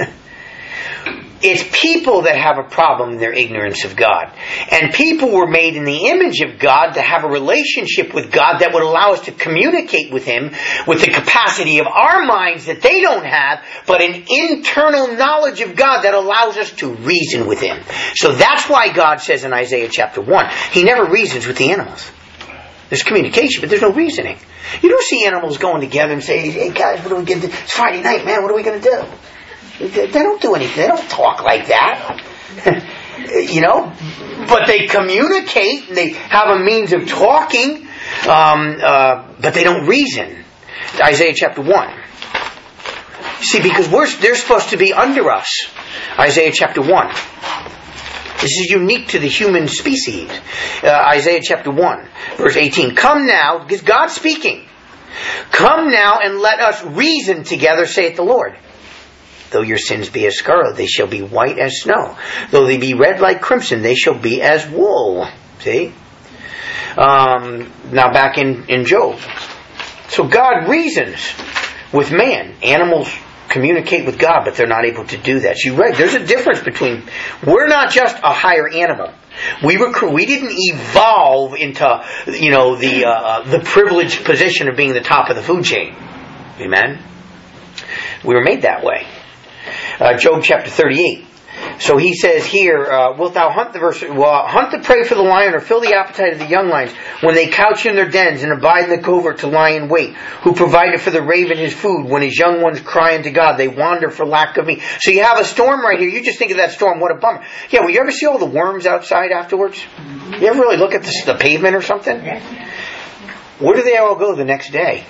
It's people that have a problem in their ignorance of God. And people were made in the image of God to have a relationship with God that would allow us to communicate with Him with the capacity of our minds that they don't have, but an internal knowledge of God that allows us to reason with Him. So that's why God says in Isaiah chapter one, He never reasons with the animals. There's communication, but there's no reasoning. You don't see animals going together and say, hey guys, what do we get to do? It's Friday night, man, what are we going to do? They don't do anything. They don't talk like that. You know? But they communicate, and they have a means of talking, um, uh, but they don't reason. Isaiah chapter one. See, because we're, they're supposed to be under us. Isaiah chapter one. This is unique to the human species. Uh, Isaiah chapter one, verse eighteen. Come now, because God's speaking. Come now and let us reason together, saith the Lord. Though your sins be as scarlet, they shall be white as snow. Though they be red like crimson, they shall be as wool. See? Um, now back in, in Job. So God reasons with man. Animals communicate with God, but they're not able to do that. So you read, there's a difference between, we're not just a higher animal. We were, we didn't evolve into, you know, the, uh, the privileged position of being the top of the food chain. Amen? We were made that way. Uh, Job chapter thirty-eight. So he says here, uh, wilt thou hunt the verse, well, hunt the prey for the lion, or fill the appetite of the young lions, when they couch in their dens and abide in the covert to lie in wait, who provided for the raven his food, when his young ones cry unto God, they wander for lack of meat. So you have a storm right here. You just think of that storm, what a bummer. Yeah, well, you ever see all the worms outside afterwards? You ever really look at the, the pavement or something? Where do they all go the next day?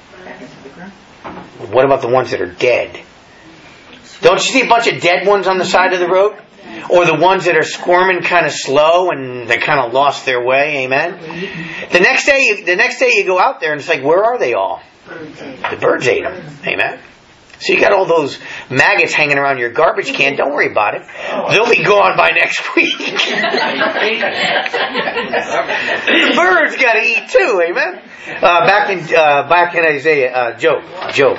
What about the ones that are dead? Don't you see a bunch of dead ones on the side of the road? Or the ones that are squirming kind of slow and they kind of lost their way, amen? The next day, the next day you go out there and it's like, where are they all? The birds ate them, amen? So you got all those maggots hanging around your garbage can, don't worry about it. They'll be gone by next week. The birds got to eat too, amen? Uh, back in uh, back in Isaiah, uh, Job, Job.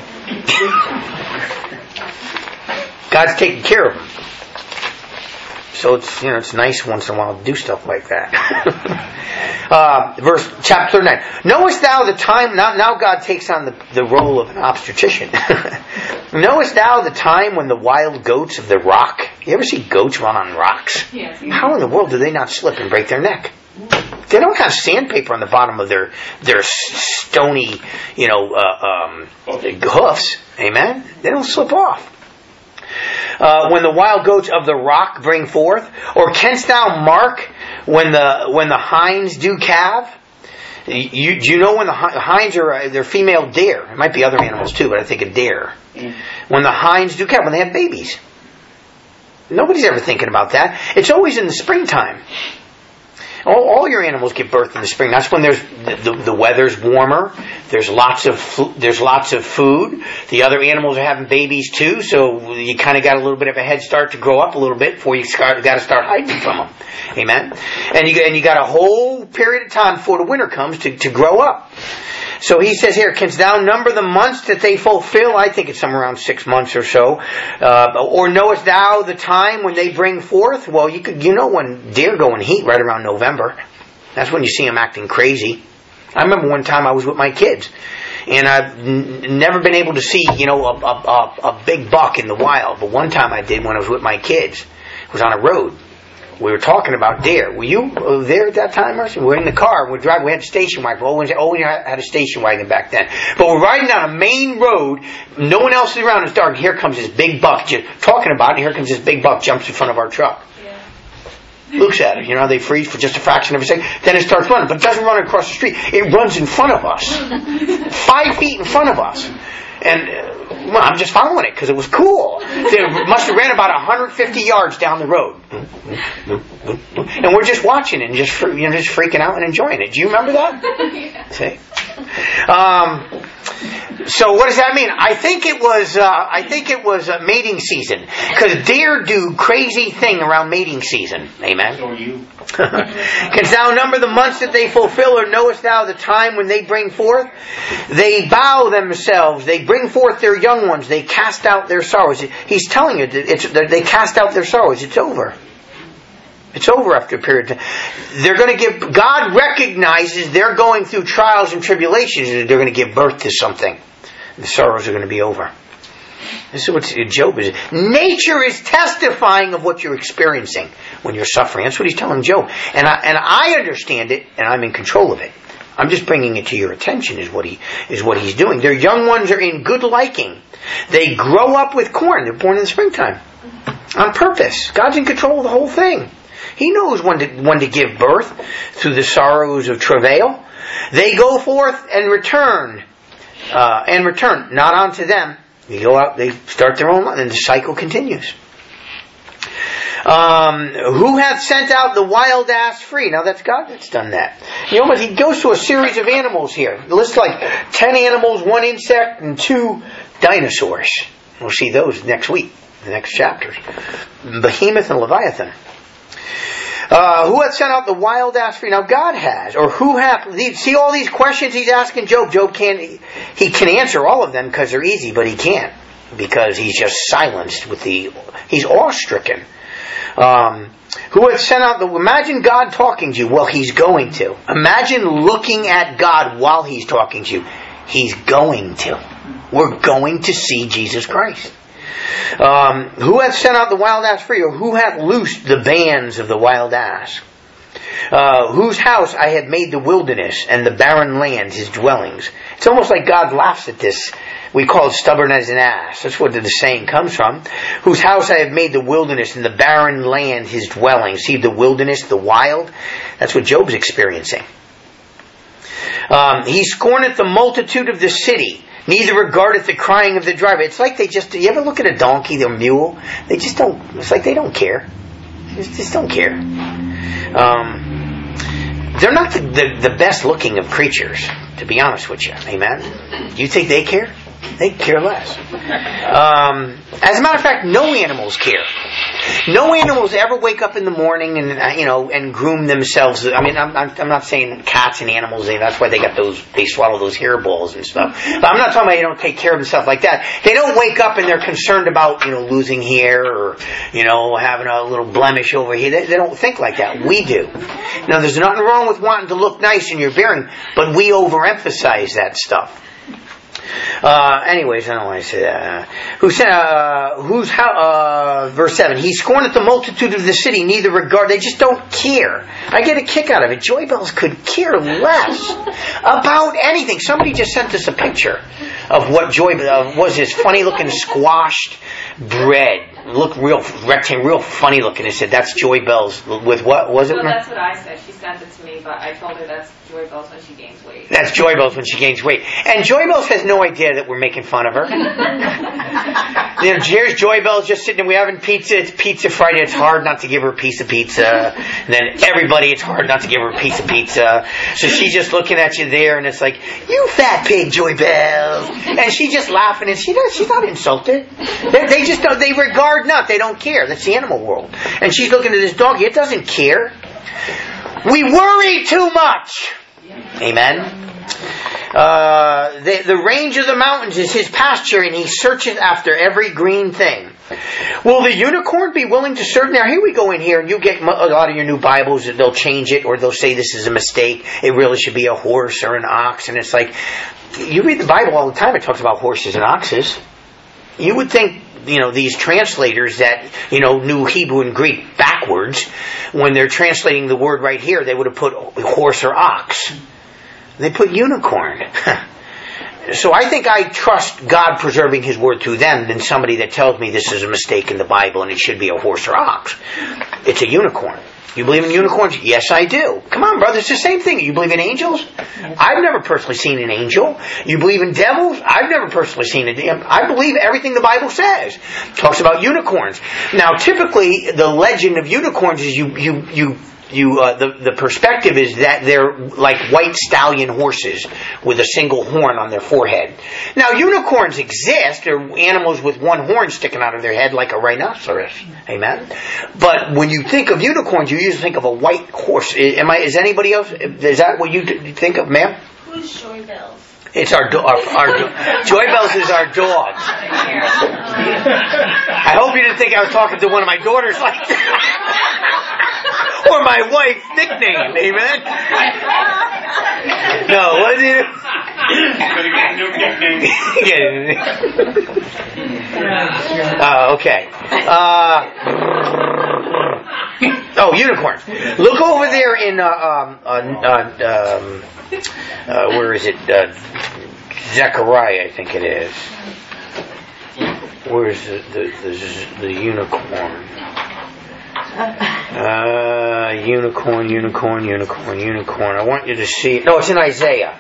God's taking care of them. So it's, you know, it's nice once in a while to do stuff like that. uh, verse, chapter nine. Knowest thou the time, now, now God takes on the, the role of an obstetrician. Knowest thou the time when the wild goats of the rock, you ever see goats run on rocks? Yes. How in the world do they not slip and break their neck? They don't have sandpaper on the bottom of their, their stony, you know, uh, um, hoofs. Amen? They don't slip off. Uh, when the wild goats of the rock bring forth, or canst thou mark when the when the hinds do calve? You, do you know when the hinds are they're female deer? It might be other animals too, but I think a deer. Mm. When the hinds do calve, when they have babies, nobody's ever thinking about that. It's always in the springtime. All, all your animals give birth in the spring. That's when there's the, the, the weather's warmer. There's lots of there's lots of food. The other animals are having babies too, so you kind of got a little bit of a head start to grow up a little bit before you start, got to start hiding from them. Amen. And you and you got a whole period of time before the winter comes to, to grow up. So he says here, canst thou number the months that they fulfill? I think it's somewhere around six months or so. Uh, or knowest thou the time when they bring forth? Well, you could, you know when deer go in heat right around November. That's when you see them acting crazy. I remember one time I was with my kids, and I've n- never been able to see, you know, a, a, a, a big buck in the wild. But one time I did when I was with my kids. It was on a road. We were talking about deer. Were you there at that time, Marcy? We were in the car. We were driving. We had a station wagon. We always, always had a station wagon back then. But we're riding down a main road. No one else is around. It's dark. Here comes this big buck. Just talking about it. And here comes this big buck. Jumps in front of our truck. Yeah. Looks at it. You know, they freeze for just a fraction of a second. Then it starts running. But it doesn't run across the street. It runs in front of us. Five feet in front of us. And uh, well, I'm just following it because it was cool. They must have ran about one hundred fifty yards down the road, and we're just watching it and just you know just freaking out and enjoying it. Do you remember that? Yeah. See. Um, so what does that mean? I think it was uh, I think it was uh, mating season, because deer do crazy thing around mating season. Amen. So you. Canst thou number the months that they fulfill, or knowest thou the time when they bring forth? They bow themselves, they bring forth their young ones, they cast out their sorrows. He's telling you that it's, that they cast out their sorrows. It's over. It's over after a period of time. They're going to give. God recognizes they're going through trials and tribulations, and they're going to give birth to something. The sorrows are going to be over. This is what Job is. Nature is testifying of what you're experiencing when you're suffering. That's what he's telling Job. And I, and I understand it, and I'm in control of it. I'm just bringing it to your attention is what he is what he's doing. Their young ones are in good liking. They grow up with corn. They're born in the springtime. On purpose. God's in control of the whole thing. He knows when to when to give birth through the sorrows of travail. They go forth and return. Uh, and return. Not unto them. They go out, they start their own life, and the cycle continues. Um, who hath sent out the wild ass free? Now that's God that's done that. You know, but he goes to a series of animals here. It lists like ten animals, one insect, and two dinosaurs. We'll see those next week, the next chapters. Behemoth and Leviathan. Uh, who hath sent out the wild ass free? Now God has, or who hath, see all these questions he's asking Job. Job can't, he can answer all of them because they're easy, but he can't. Because he's just silenced with the, he's awestricken. Um, who hath sent out the, imagine God talking to you. Well, he's going to. Imagine looking at God while he's talking to you. He's going to. We're going to see Jesus Christ. Um, who hath sent out the wild ass free, or who hath loosed the bands of the wild ass? Uh, whose house I have made the wilderness, and the barren land his dwellings. It's almost like God laughs at this. We call it stubborn as an ass. That's where the saying comes from. Whose house I have made the wilderness, and the barren land his dwellings. See, the wilderness, the wild. That's what Job's experiencing. Um, he scorneth the multitude of the city, neither regardeth the crying of the driver. It's like they just, you ever look at a donkey or mule? They just don't, it's like they don't care. They just, just don't care. Um, they're not the, the, the best looking of creatures, to be honest with you. Amen? Do you think they care? They care less. Um, as a matter of fact, no animals care. No animals ever wake up in the morning and uh, you know and groom themselves. I mean, I'm, I'm, I'm not saying cats and animals. That's why they got those. They swallow those hairballs and stuff. But I'm not talking about they don't take care of themselves like that. They don't wake up and they're concerned about you know losing hair or you know having a little blemish over here. They, they don't think like that. We do. Now, there's nothing wrong with wanting to look nice in your bearing, but we overemphasize that stuff. Uh, anyways, I don't want to say that. Who said, uh, who's how, uh, verse seven, he scorneth the multitude of the city, neither regard, they just don't care. I get a kick out of it. Joy Bells could care less about anything. Somebody just sent us a picture of what Joy uh, was this funny looking squashed bread. Looked real rectangle, real funny looking. It said, that's Joy Bells with what was it? Well, that's what I said. She sent it to me, but I told her that's Joy Bells when she gains weight. That's Joy Bells when she gains weight. And Joy Bells has no idea that we're making fun of her. You know, here's Joy Bells just sitting there. We're having pizza. It's Pizza Friday. It's hard not to give her a piece of pizza. And then everybody, it's hard not to give her a piece of pizza. So she's just looking at you there, and it's like, you fat pig, Joy Bells. And she's just laughing, and she does, she's not insulted. They, they just don't, they regard not. They don't care. That's the animal world. And she's looking at this doggy. It doesn't care. We worry too much. Amen. Uh, the, the range of the mountains is his pasture, and he searcheth after every green thing. Will the unicorn be willing to serve? Now, here we go in here, and you get a lot of your new Bibles, they'll change it, or they'll say this is a mistake. It really should be a horse or an ox. And it's like, you read the Bible all the time, it talks about horses and oxes. You would think, you know, these translators that, you know, knew Hebrew and Greek backwards, when they're translating the word right here, they would have put horse or ox. They put unicorn. So I think I trust God preserving His word through them than somebody that tells me this is a mistake in the Bible and it should be a horse or ox. It's a unicorn. You believe in unicorns? Yes, I do. Come on, brother, it's the same thing. You believe in angels? I've never personally seen an angel. You believe in devils? I've never personally seen it. I believe everything the Bible says. It talks about unicorns. Now, typically, the legend of unicorns is you, you, you, you, uh, the, the perspective is that they're like white stallion horses with a single horn on their forehead. Now, unicorns exist. They're animals with one horn sticking out of their head like a rhinoceros. Amen? But when you think of unicorns, you usually think of a white horse. Am I, is anybody else, is that what you think of, ma'am? Who's Joy Bells? It's our, do- our, our do- Joy Bells is our dog. I hope you didn't think I was talking to one of my daughters like that. Or my wife's nickname, amen? No, what is it? Oh, uh, okay. Uh, Oh, unicorns. Look over there in, uh, um, uh, uh, um, uh, where is it? Uh, Zechariah, I think it is. Where's the, the, the, the unicorn? Uh, unicorn, unicorn, unicorn, unicorn. I want you to see it. No, it's in Isaiah.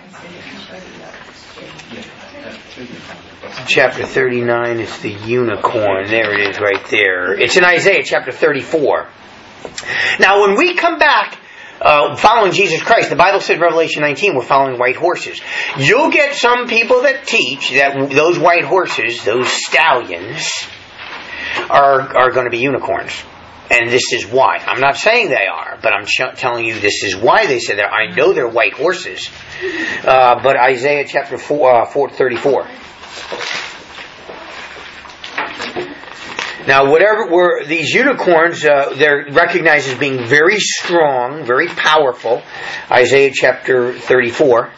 Chapter thirty-nine is the unicorn. There it is right there. It's in Isaiah chapter thirty-four. Now when we come back uh, following Jesus Christ, the Bible said in Revelation nineteen we're following white horses. You'll get some people that teach that those white horses, those stallions, are, are going to be unicorns. And this is why. I'm not saying they are, but I'm ch- telling you this is why they said that. I know they're white horses. Uh, but Isaiah chapter four, uh, four, thirty-four. Now, whatever were these unicorns, uh, they're recognized as being very strong, very powerful. Isaiah chapter thirty-four,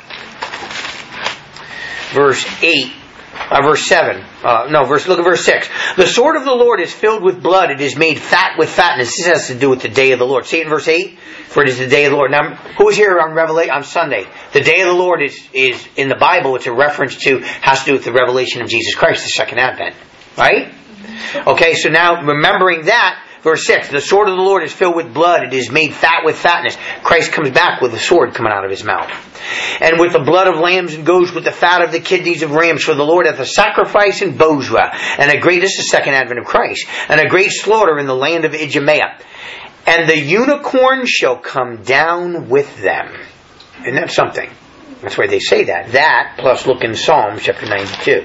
verse eight, uh, verse seven. Uh, no, verse. Look at verse six. The sword of the Lord is filled with blood; it is made fat with fatness. This has to do with the day of the Lord. See it in verse eight. For it is the day of the Lord. Now, who's here on Revelation on Sunday? The day of the Lord is is in the Bible. It's a reference to has to do with the revelation of Jesus Christ, the second advent, right? Okay, so now remembering that, verse six, the sword of the Lord is filled with blood, it is made fat with fatness. Christ comes back with a sword coming out of his mouth. And with the blood of lambs and goats, with the fat of the kidneys of rams, for the Lord hath a sacrifice in Bozrah, and a great, this is the second advent of Christ, and a great slaughter in the land of Idumea. And the unicorn shall come down with them. Isn't that something? That's why they say that. That, plus look in Psalm chapter ninety-two.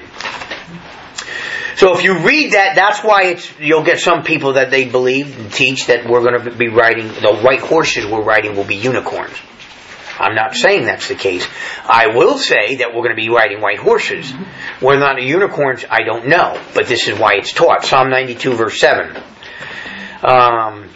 So if you read that, that's why it's, you'll get some people that they believe and teach that we're going to be riding, the white horses we're riding will be unicorns. I'm not saying that's the case. I will say that we're going to be riding white horses. Whether or not the unicorns, I don't know. But this is why it's taught. Psalm ninety-two verse seven. Um...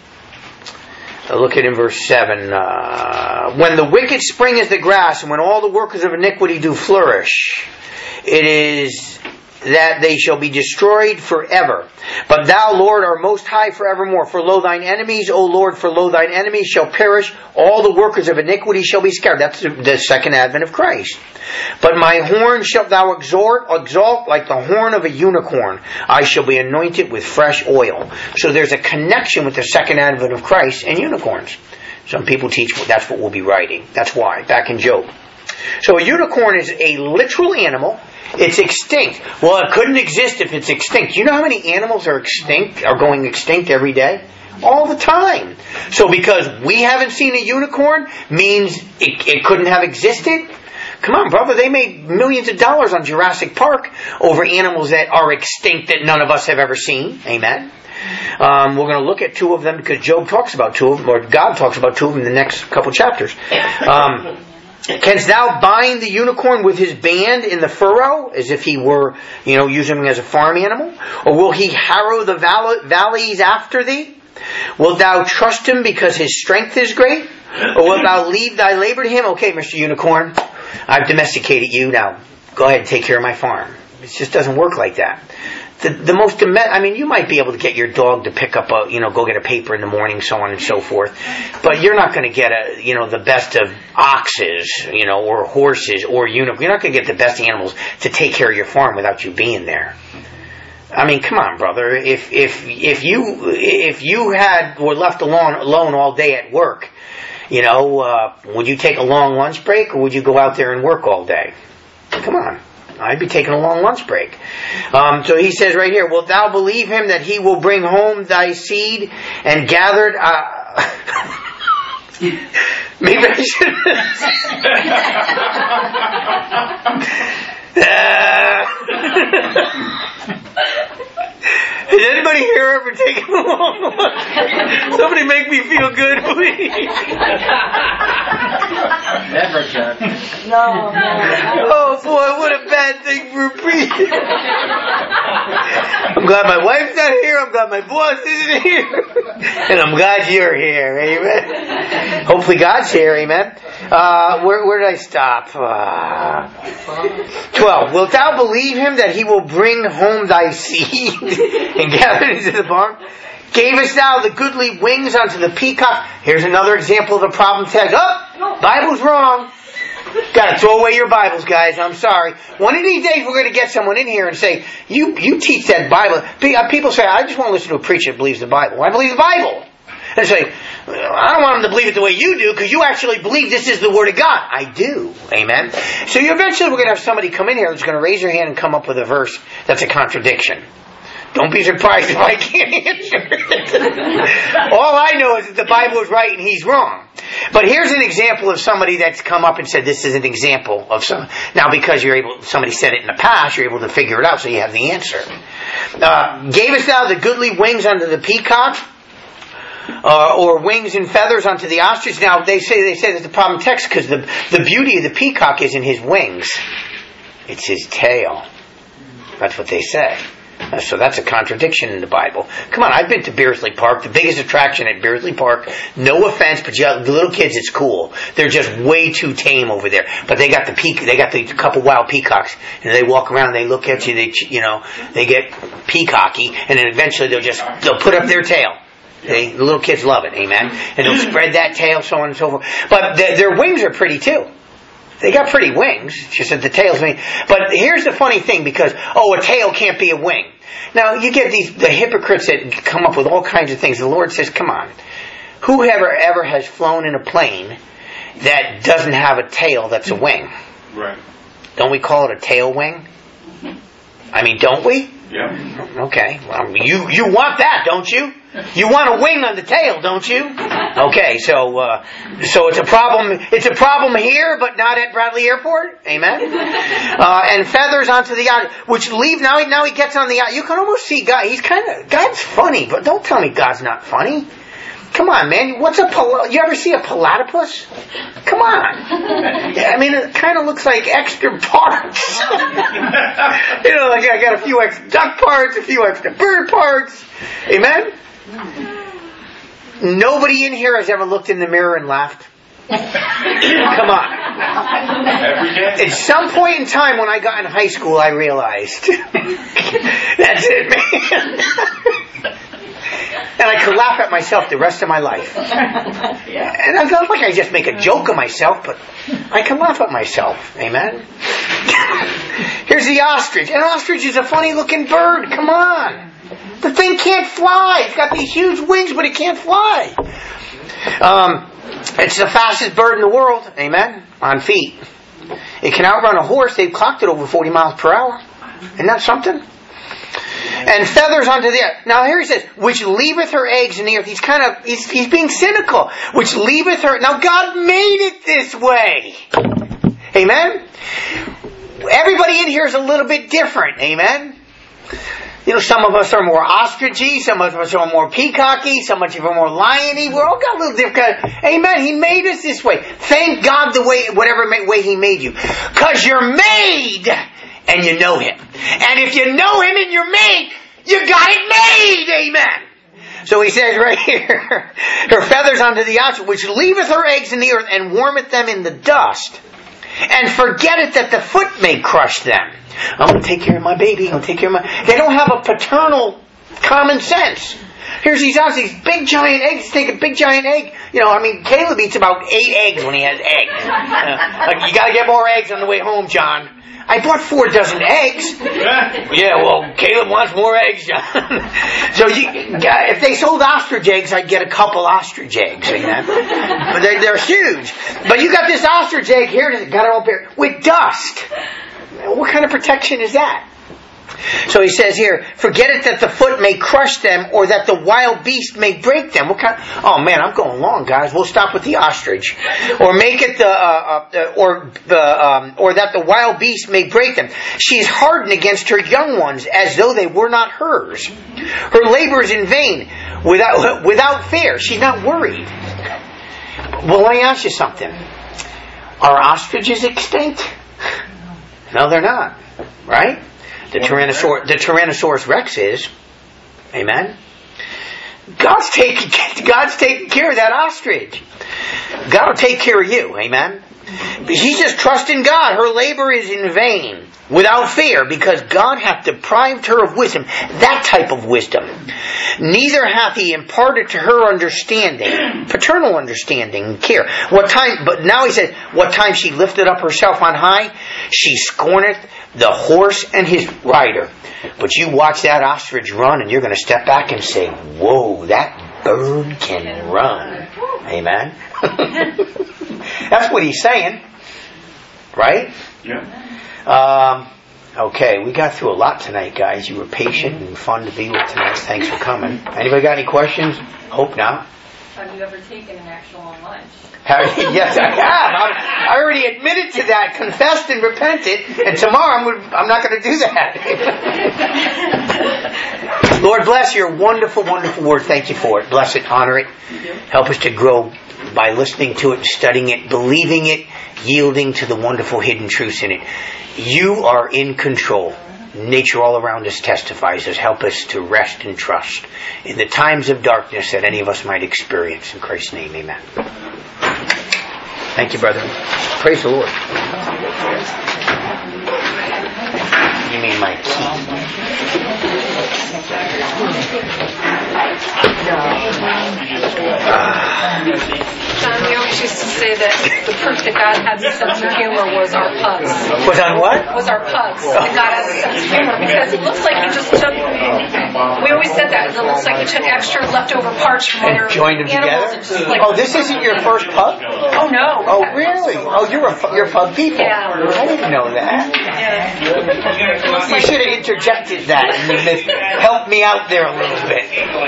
Look at in verse seven. Uh, when the wicked spring as the grass, and when all the workers of iniquity do flourish, it is that they shall be destroyed forever. But thou, Lord, art most high forevermore. For lo, thine enemies, O Lord, for lo, thine enemies shall perish. All the workers of iniquity shall be scattered. That's the, the second advent of Christ. But my horn shalt thou exhort, exalt like the horn of a unicorn. I shall be anointed with fresh oil. So there's a connection with the second advent of Christ and unicorns. Some people teach that's what we'll be riding. That's why. Back in Job. So a unicorn is a literal animal. It's extinct. Well, it couldn't exist if it's extinct. You know how many animals are extinct, are going extinct every day? All the time. So because we haven't seen a unicorn means it, it couldn't have existed? Come on, brother. They made millions of dollars on Jurassic Park over animals that are extinct that none of us have ever seen. Amen. Um, we're going to look at two of them because Job talks about two of them, or God talks about two of them in the next couple chapters. Um, Canst thou bind the unicorn with his band in the furrow, as if he were, you know, using him as a farm animal? Or will he harrow the vall- valleys after thee? Wilt thou trust him because his strength is great? Or wilt thou leave thy labor to him? Okay, Mister Unicorn, I've domesticated you, now go ahead and take care of my farm. It just doesn't work like that. The, the most, I mean, you might be able to get your dog to pick up a, you know, go get a paper in the morning, so on and so forth. But you're not going to get a, you know, the best of oxes, you know, or horses or unicorns. You're not going to get the best animals to take care of your farm without you being there. I mean, come on, brother. If if if you if you had were left alone alone all day at work, you know, uh, would you take a long lunch break or would you go out there and work all day? Come on. I'd be taking a long lunch break. Um, so he says right here, wilt thou believe him that he will bring home thy seed and gathered... Uh, maybe I should... uh, has anybody here ever taken a long lunch? Somebody make me feel good, please. Never done. No, no. Oh boy, what a bad thing for a priest. I'm glad my wife's not here. I'm glad my boss isn't here. And I'm glad you're here. Amen. Hopefully God's here. Amen. Uh, where, where did I stop? Uh, twelve. Wilt thou believe him that he will bring home thy seed and gather it into the barn? Gavest thou the goodly wings unto the peacock? Here's another example of a problem text. Oh, Bible's wrong. Gotta throw away your Bibles, guys. I'm sorry. One of these days we're going to get someone in here and say, you you teach that Bible. People say, I just want to listen to a preacher that believes the Bible. I believe the Bible. And say, I don't want them to believe it the way you do, because you actually believe this is the Word of God. I do. Amen? So you eventually we're going to have somebody come in here that's going to raise their hand and come up with a verse that's a contradiction. Don't be surprised if I can't answer it. All I know is that the Bible is right and he's wrong. But here's an example of somebody that's come up and said this is an example of some. Now, because you're able, somebody said it in the past, you're able to figure it out, so you have the answer. Uh, Gavest thou the goodly wings unto the peacock, uh, or wings and feathers unto the ostrich? Now, they say they say that's the problem text because the the beauty of the peacock isn't his wings; it's his tail. That's what they say. So that's a contradiction in the Bible. Come on, I've been to Beardsley Park, the biggest attraction at Beardsley Park. No offense, but you have, the little kids, it's cool. They're just way too tame over there. But they got the peak, they got the couple wild peacocks, and they walk around, and they look at you, they, you know, they get peacocky, and then eventually they'll just they'll put up their tail. They, the little kids love it, amen. And they'll spread that tail, so on and so forth. But the, their wings are pretty too. They got pretty wings. She said the tail's wing. But here's the funny thing, because, oh, a tail can't be a wing. Now, you get these the hypocrites that come up with all kinds of things. The Lord says, come on. Whoever ever has flown in a plane that doesn't have a tail that's a wing? Right. Don't we call it a tail wing? I mean, don't we? Yeah. Okay. Well, you, you want that, don't you? You want a wing on the tail, don't you? Okay, so uh, so it's a problem. It's a problem here, but not at Bradley Airport. Amen. Uh, and feathers onto the yacht, which leave now. Now he gets on the yacht. You can almost see God. He's kind of God's funny, but don't tell me God's not funny. Come on, man. What's a pal- you ever see a platypus? Come on. I mean, it kind of looks like extra parts. You know, like I got a few extra duck parts, a few extra bird parts. Amen. Nobody in here has ever looked in the mirror and laughed. Come on. Every day. At some point in time when I got in high school, I realized that's it, man. And I could laugh at myself the rest of my life. And it's not like I just make a joke of myself, but I can laugh at myself. Amen. Here's the ostrich. An ostrich is a funny looking bird. Come on. The thing can't fly. It's got these huge wings, but it can't fly. Um, it's the fastest bird in the world. Amen. On feet. It can outrun a horse. They've clocked it over forty miles per hour. Isn't that something? And feathers onto the earth. Now here he says, which leaveth her eggs in the earth. He's kind of, he's, he's being cynical. Which leaveth her. Now God made it this way. Amen. Everybody in here is a little bit different. Amen. You know, some of us are more ostrichy, some of us are more peacocky, some of us are more liony. We're all got a little different. Amen. He made us this way. Thank God the way, whatever way He made you. Because you're made and you know Him. And if you know Him and you're made, you got it made. Amen. So he says right here, her feathers unto the ostrich, which leaveth her eggs in the earth and warmeth them in the dust. And forgetteth that the foot may crush them. I'm going to take care of my baby. I'm going to take care of my... They don't have a paternal common sense. Here's these ostriches, these big giant eggs. Take a big giant egg. You know, I mean, Caleb eats about eight eggs when he has eggs. Uh, like, you got to get more eggs on the way home, John. I bought four dozen eggs. Yeah, well, Caleb wants more eggs, John. So you, if they sold ostrich eggs, I'd get a couple ostrich eggs. Amen? But they're, they're huge. But you got this ostrich egg here, got it all bare, with dust. What kind of protection is that? So he says here, forget it that the foot may crush them, or that the wild beast may break them. What kind? Oh man, I'm going long, guys. We'll stop with the ostrich, or make it the, uh, uh, or the, um, or that the wild beast may break them. She is hardened against her young ones, as though they were not hers. Her labor is in vain, without without fear. She's not worried. Well, let me ask you something. Are ostriches extinct? No, they're not. Right? The Tyrannosaurus, the Tyrannosaurus Rex is. Amen? God's taking, God's taking care of that ostrich. God will take care of you. Amen? He's just trusting God. Her labor is in vain. without fear, because God hath deprived her of wisdom, that type of wisdom. Neither hath he imparted to her understanding, paternal understanding and care. What time, but now he said, what time she lifted up herself on high, she scorneth the horse and his rider. But you watch that ostrich run and you're going to step back and say, whoa, that bird can run. Amen? That's what he's saying. Right? Yeah. Um, okay, we got through a lot tonight, guys. You were patient and fun to be with tonight. Thanks for coming. Anybody got any questions? Hope not. Have you ever taken an actual lunch? Yes, I have. I, I already admitted to that, confessed and repented, and tomorrow I'm, gonna, I'm not going to do that. Lord, bless your wonderful, wonderful word. Thank you for it. Bless it, honor it. Help us to grow by listening to it, studying it, believing it, yielding to the wonderful hidden truths in it. You are in control. Nature all around us testifies us. Help us to rest and trust in the times of darkness that any of us might experience. In Christ's name, amen. Thank you, brother. Praise the Lord. You mean my John, we always used to say that the proof that God has a sense of humor was our pugs. Was on what? Was our pugs. That God has a sense of humor. Because it looks like you just took, we always said that, it looks like you took extra leftover parts from other And joined them animals. together? And just like, Oh, this isn't your first pug? oh no. Oh, really? Oh, you're a pu- you're pug people. Yeah. I didn't know that. You should have interjected that and then helped me out there a little bit.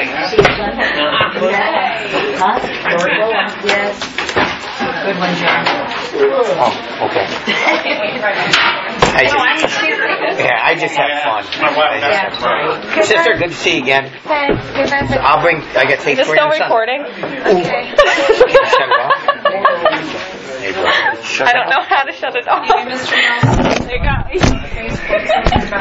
Yes. Good one, John. Oh, okay. I just, yeah, I just have fun. I just have fun. Sister, good to see you again. Hey, hey, Vincent. I'll bring, I got tape Is this for you. still son. recording? Okay. Shut it off. Hey, bro. I don't know how to shut it off. Mister Nelson. There you go.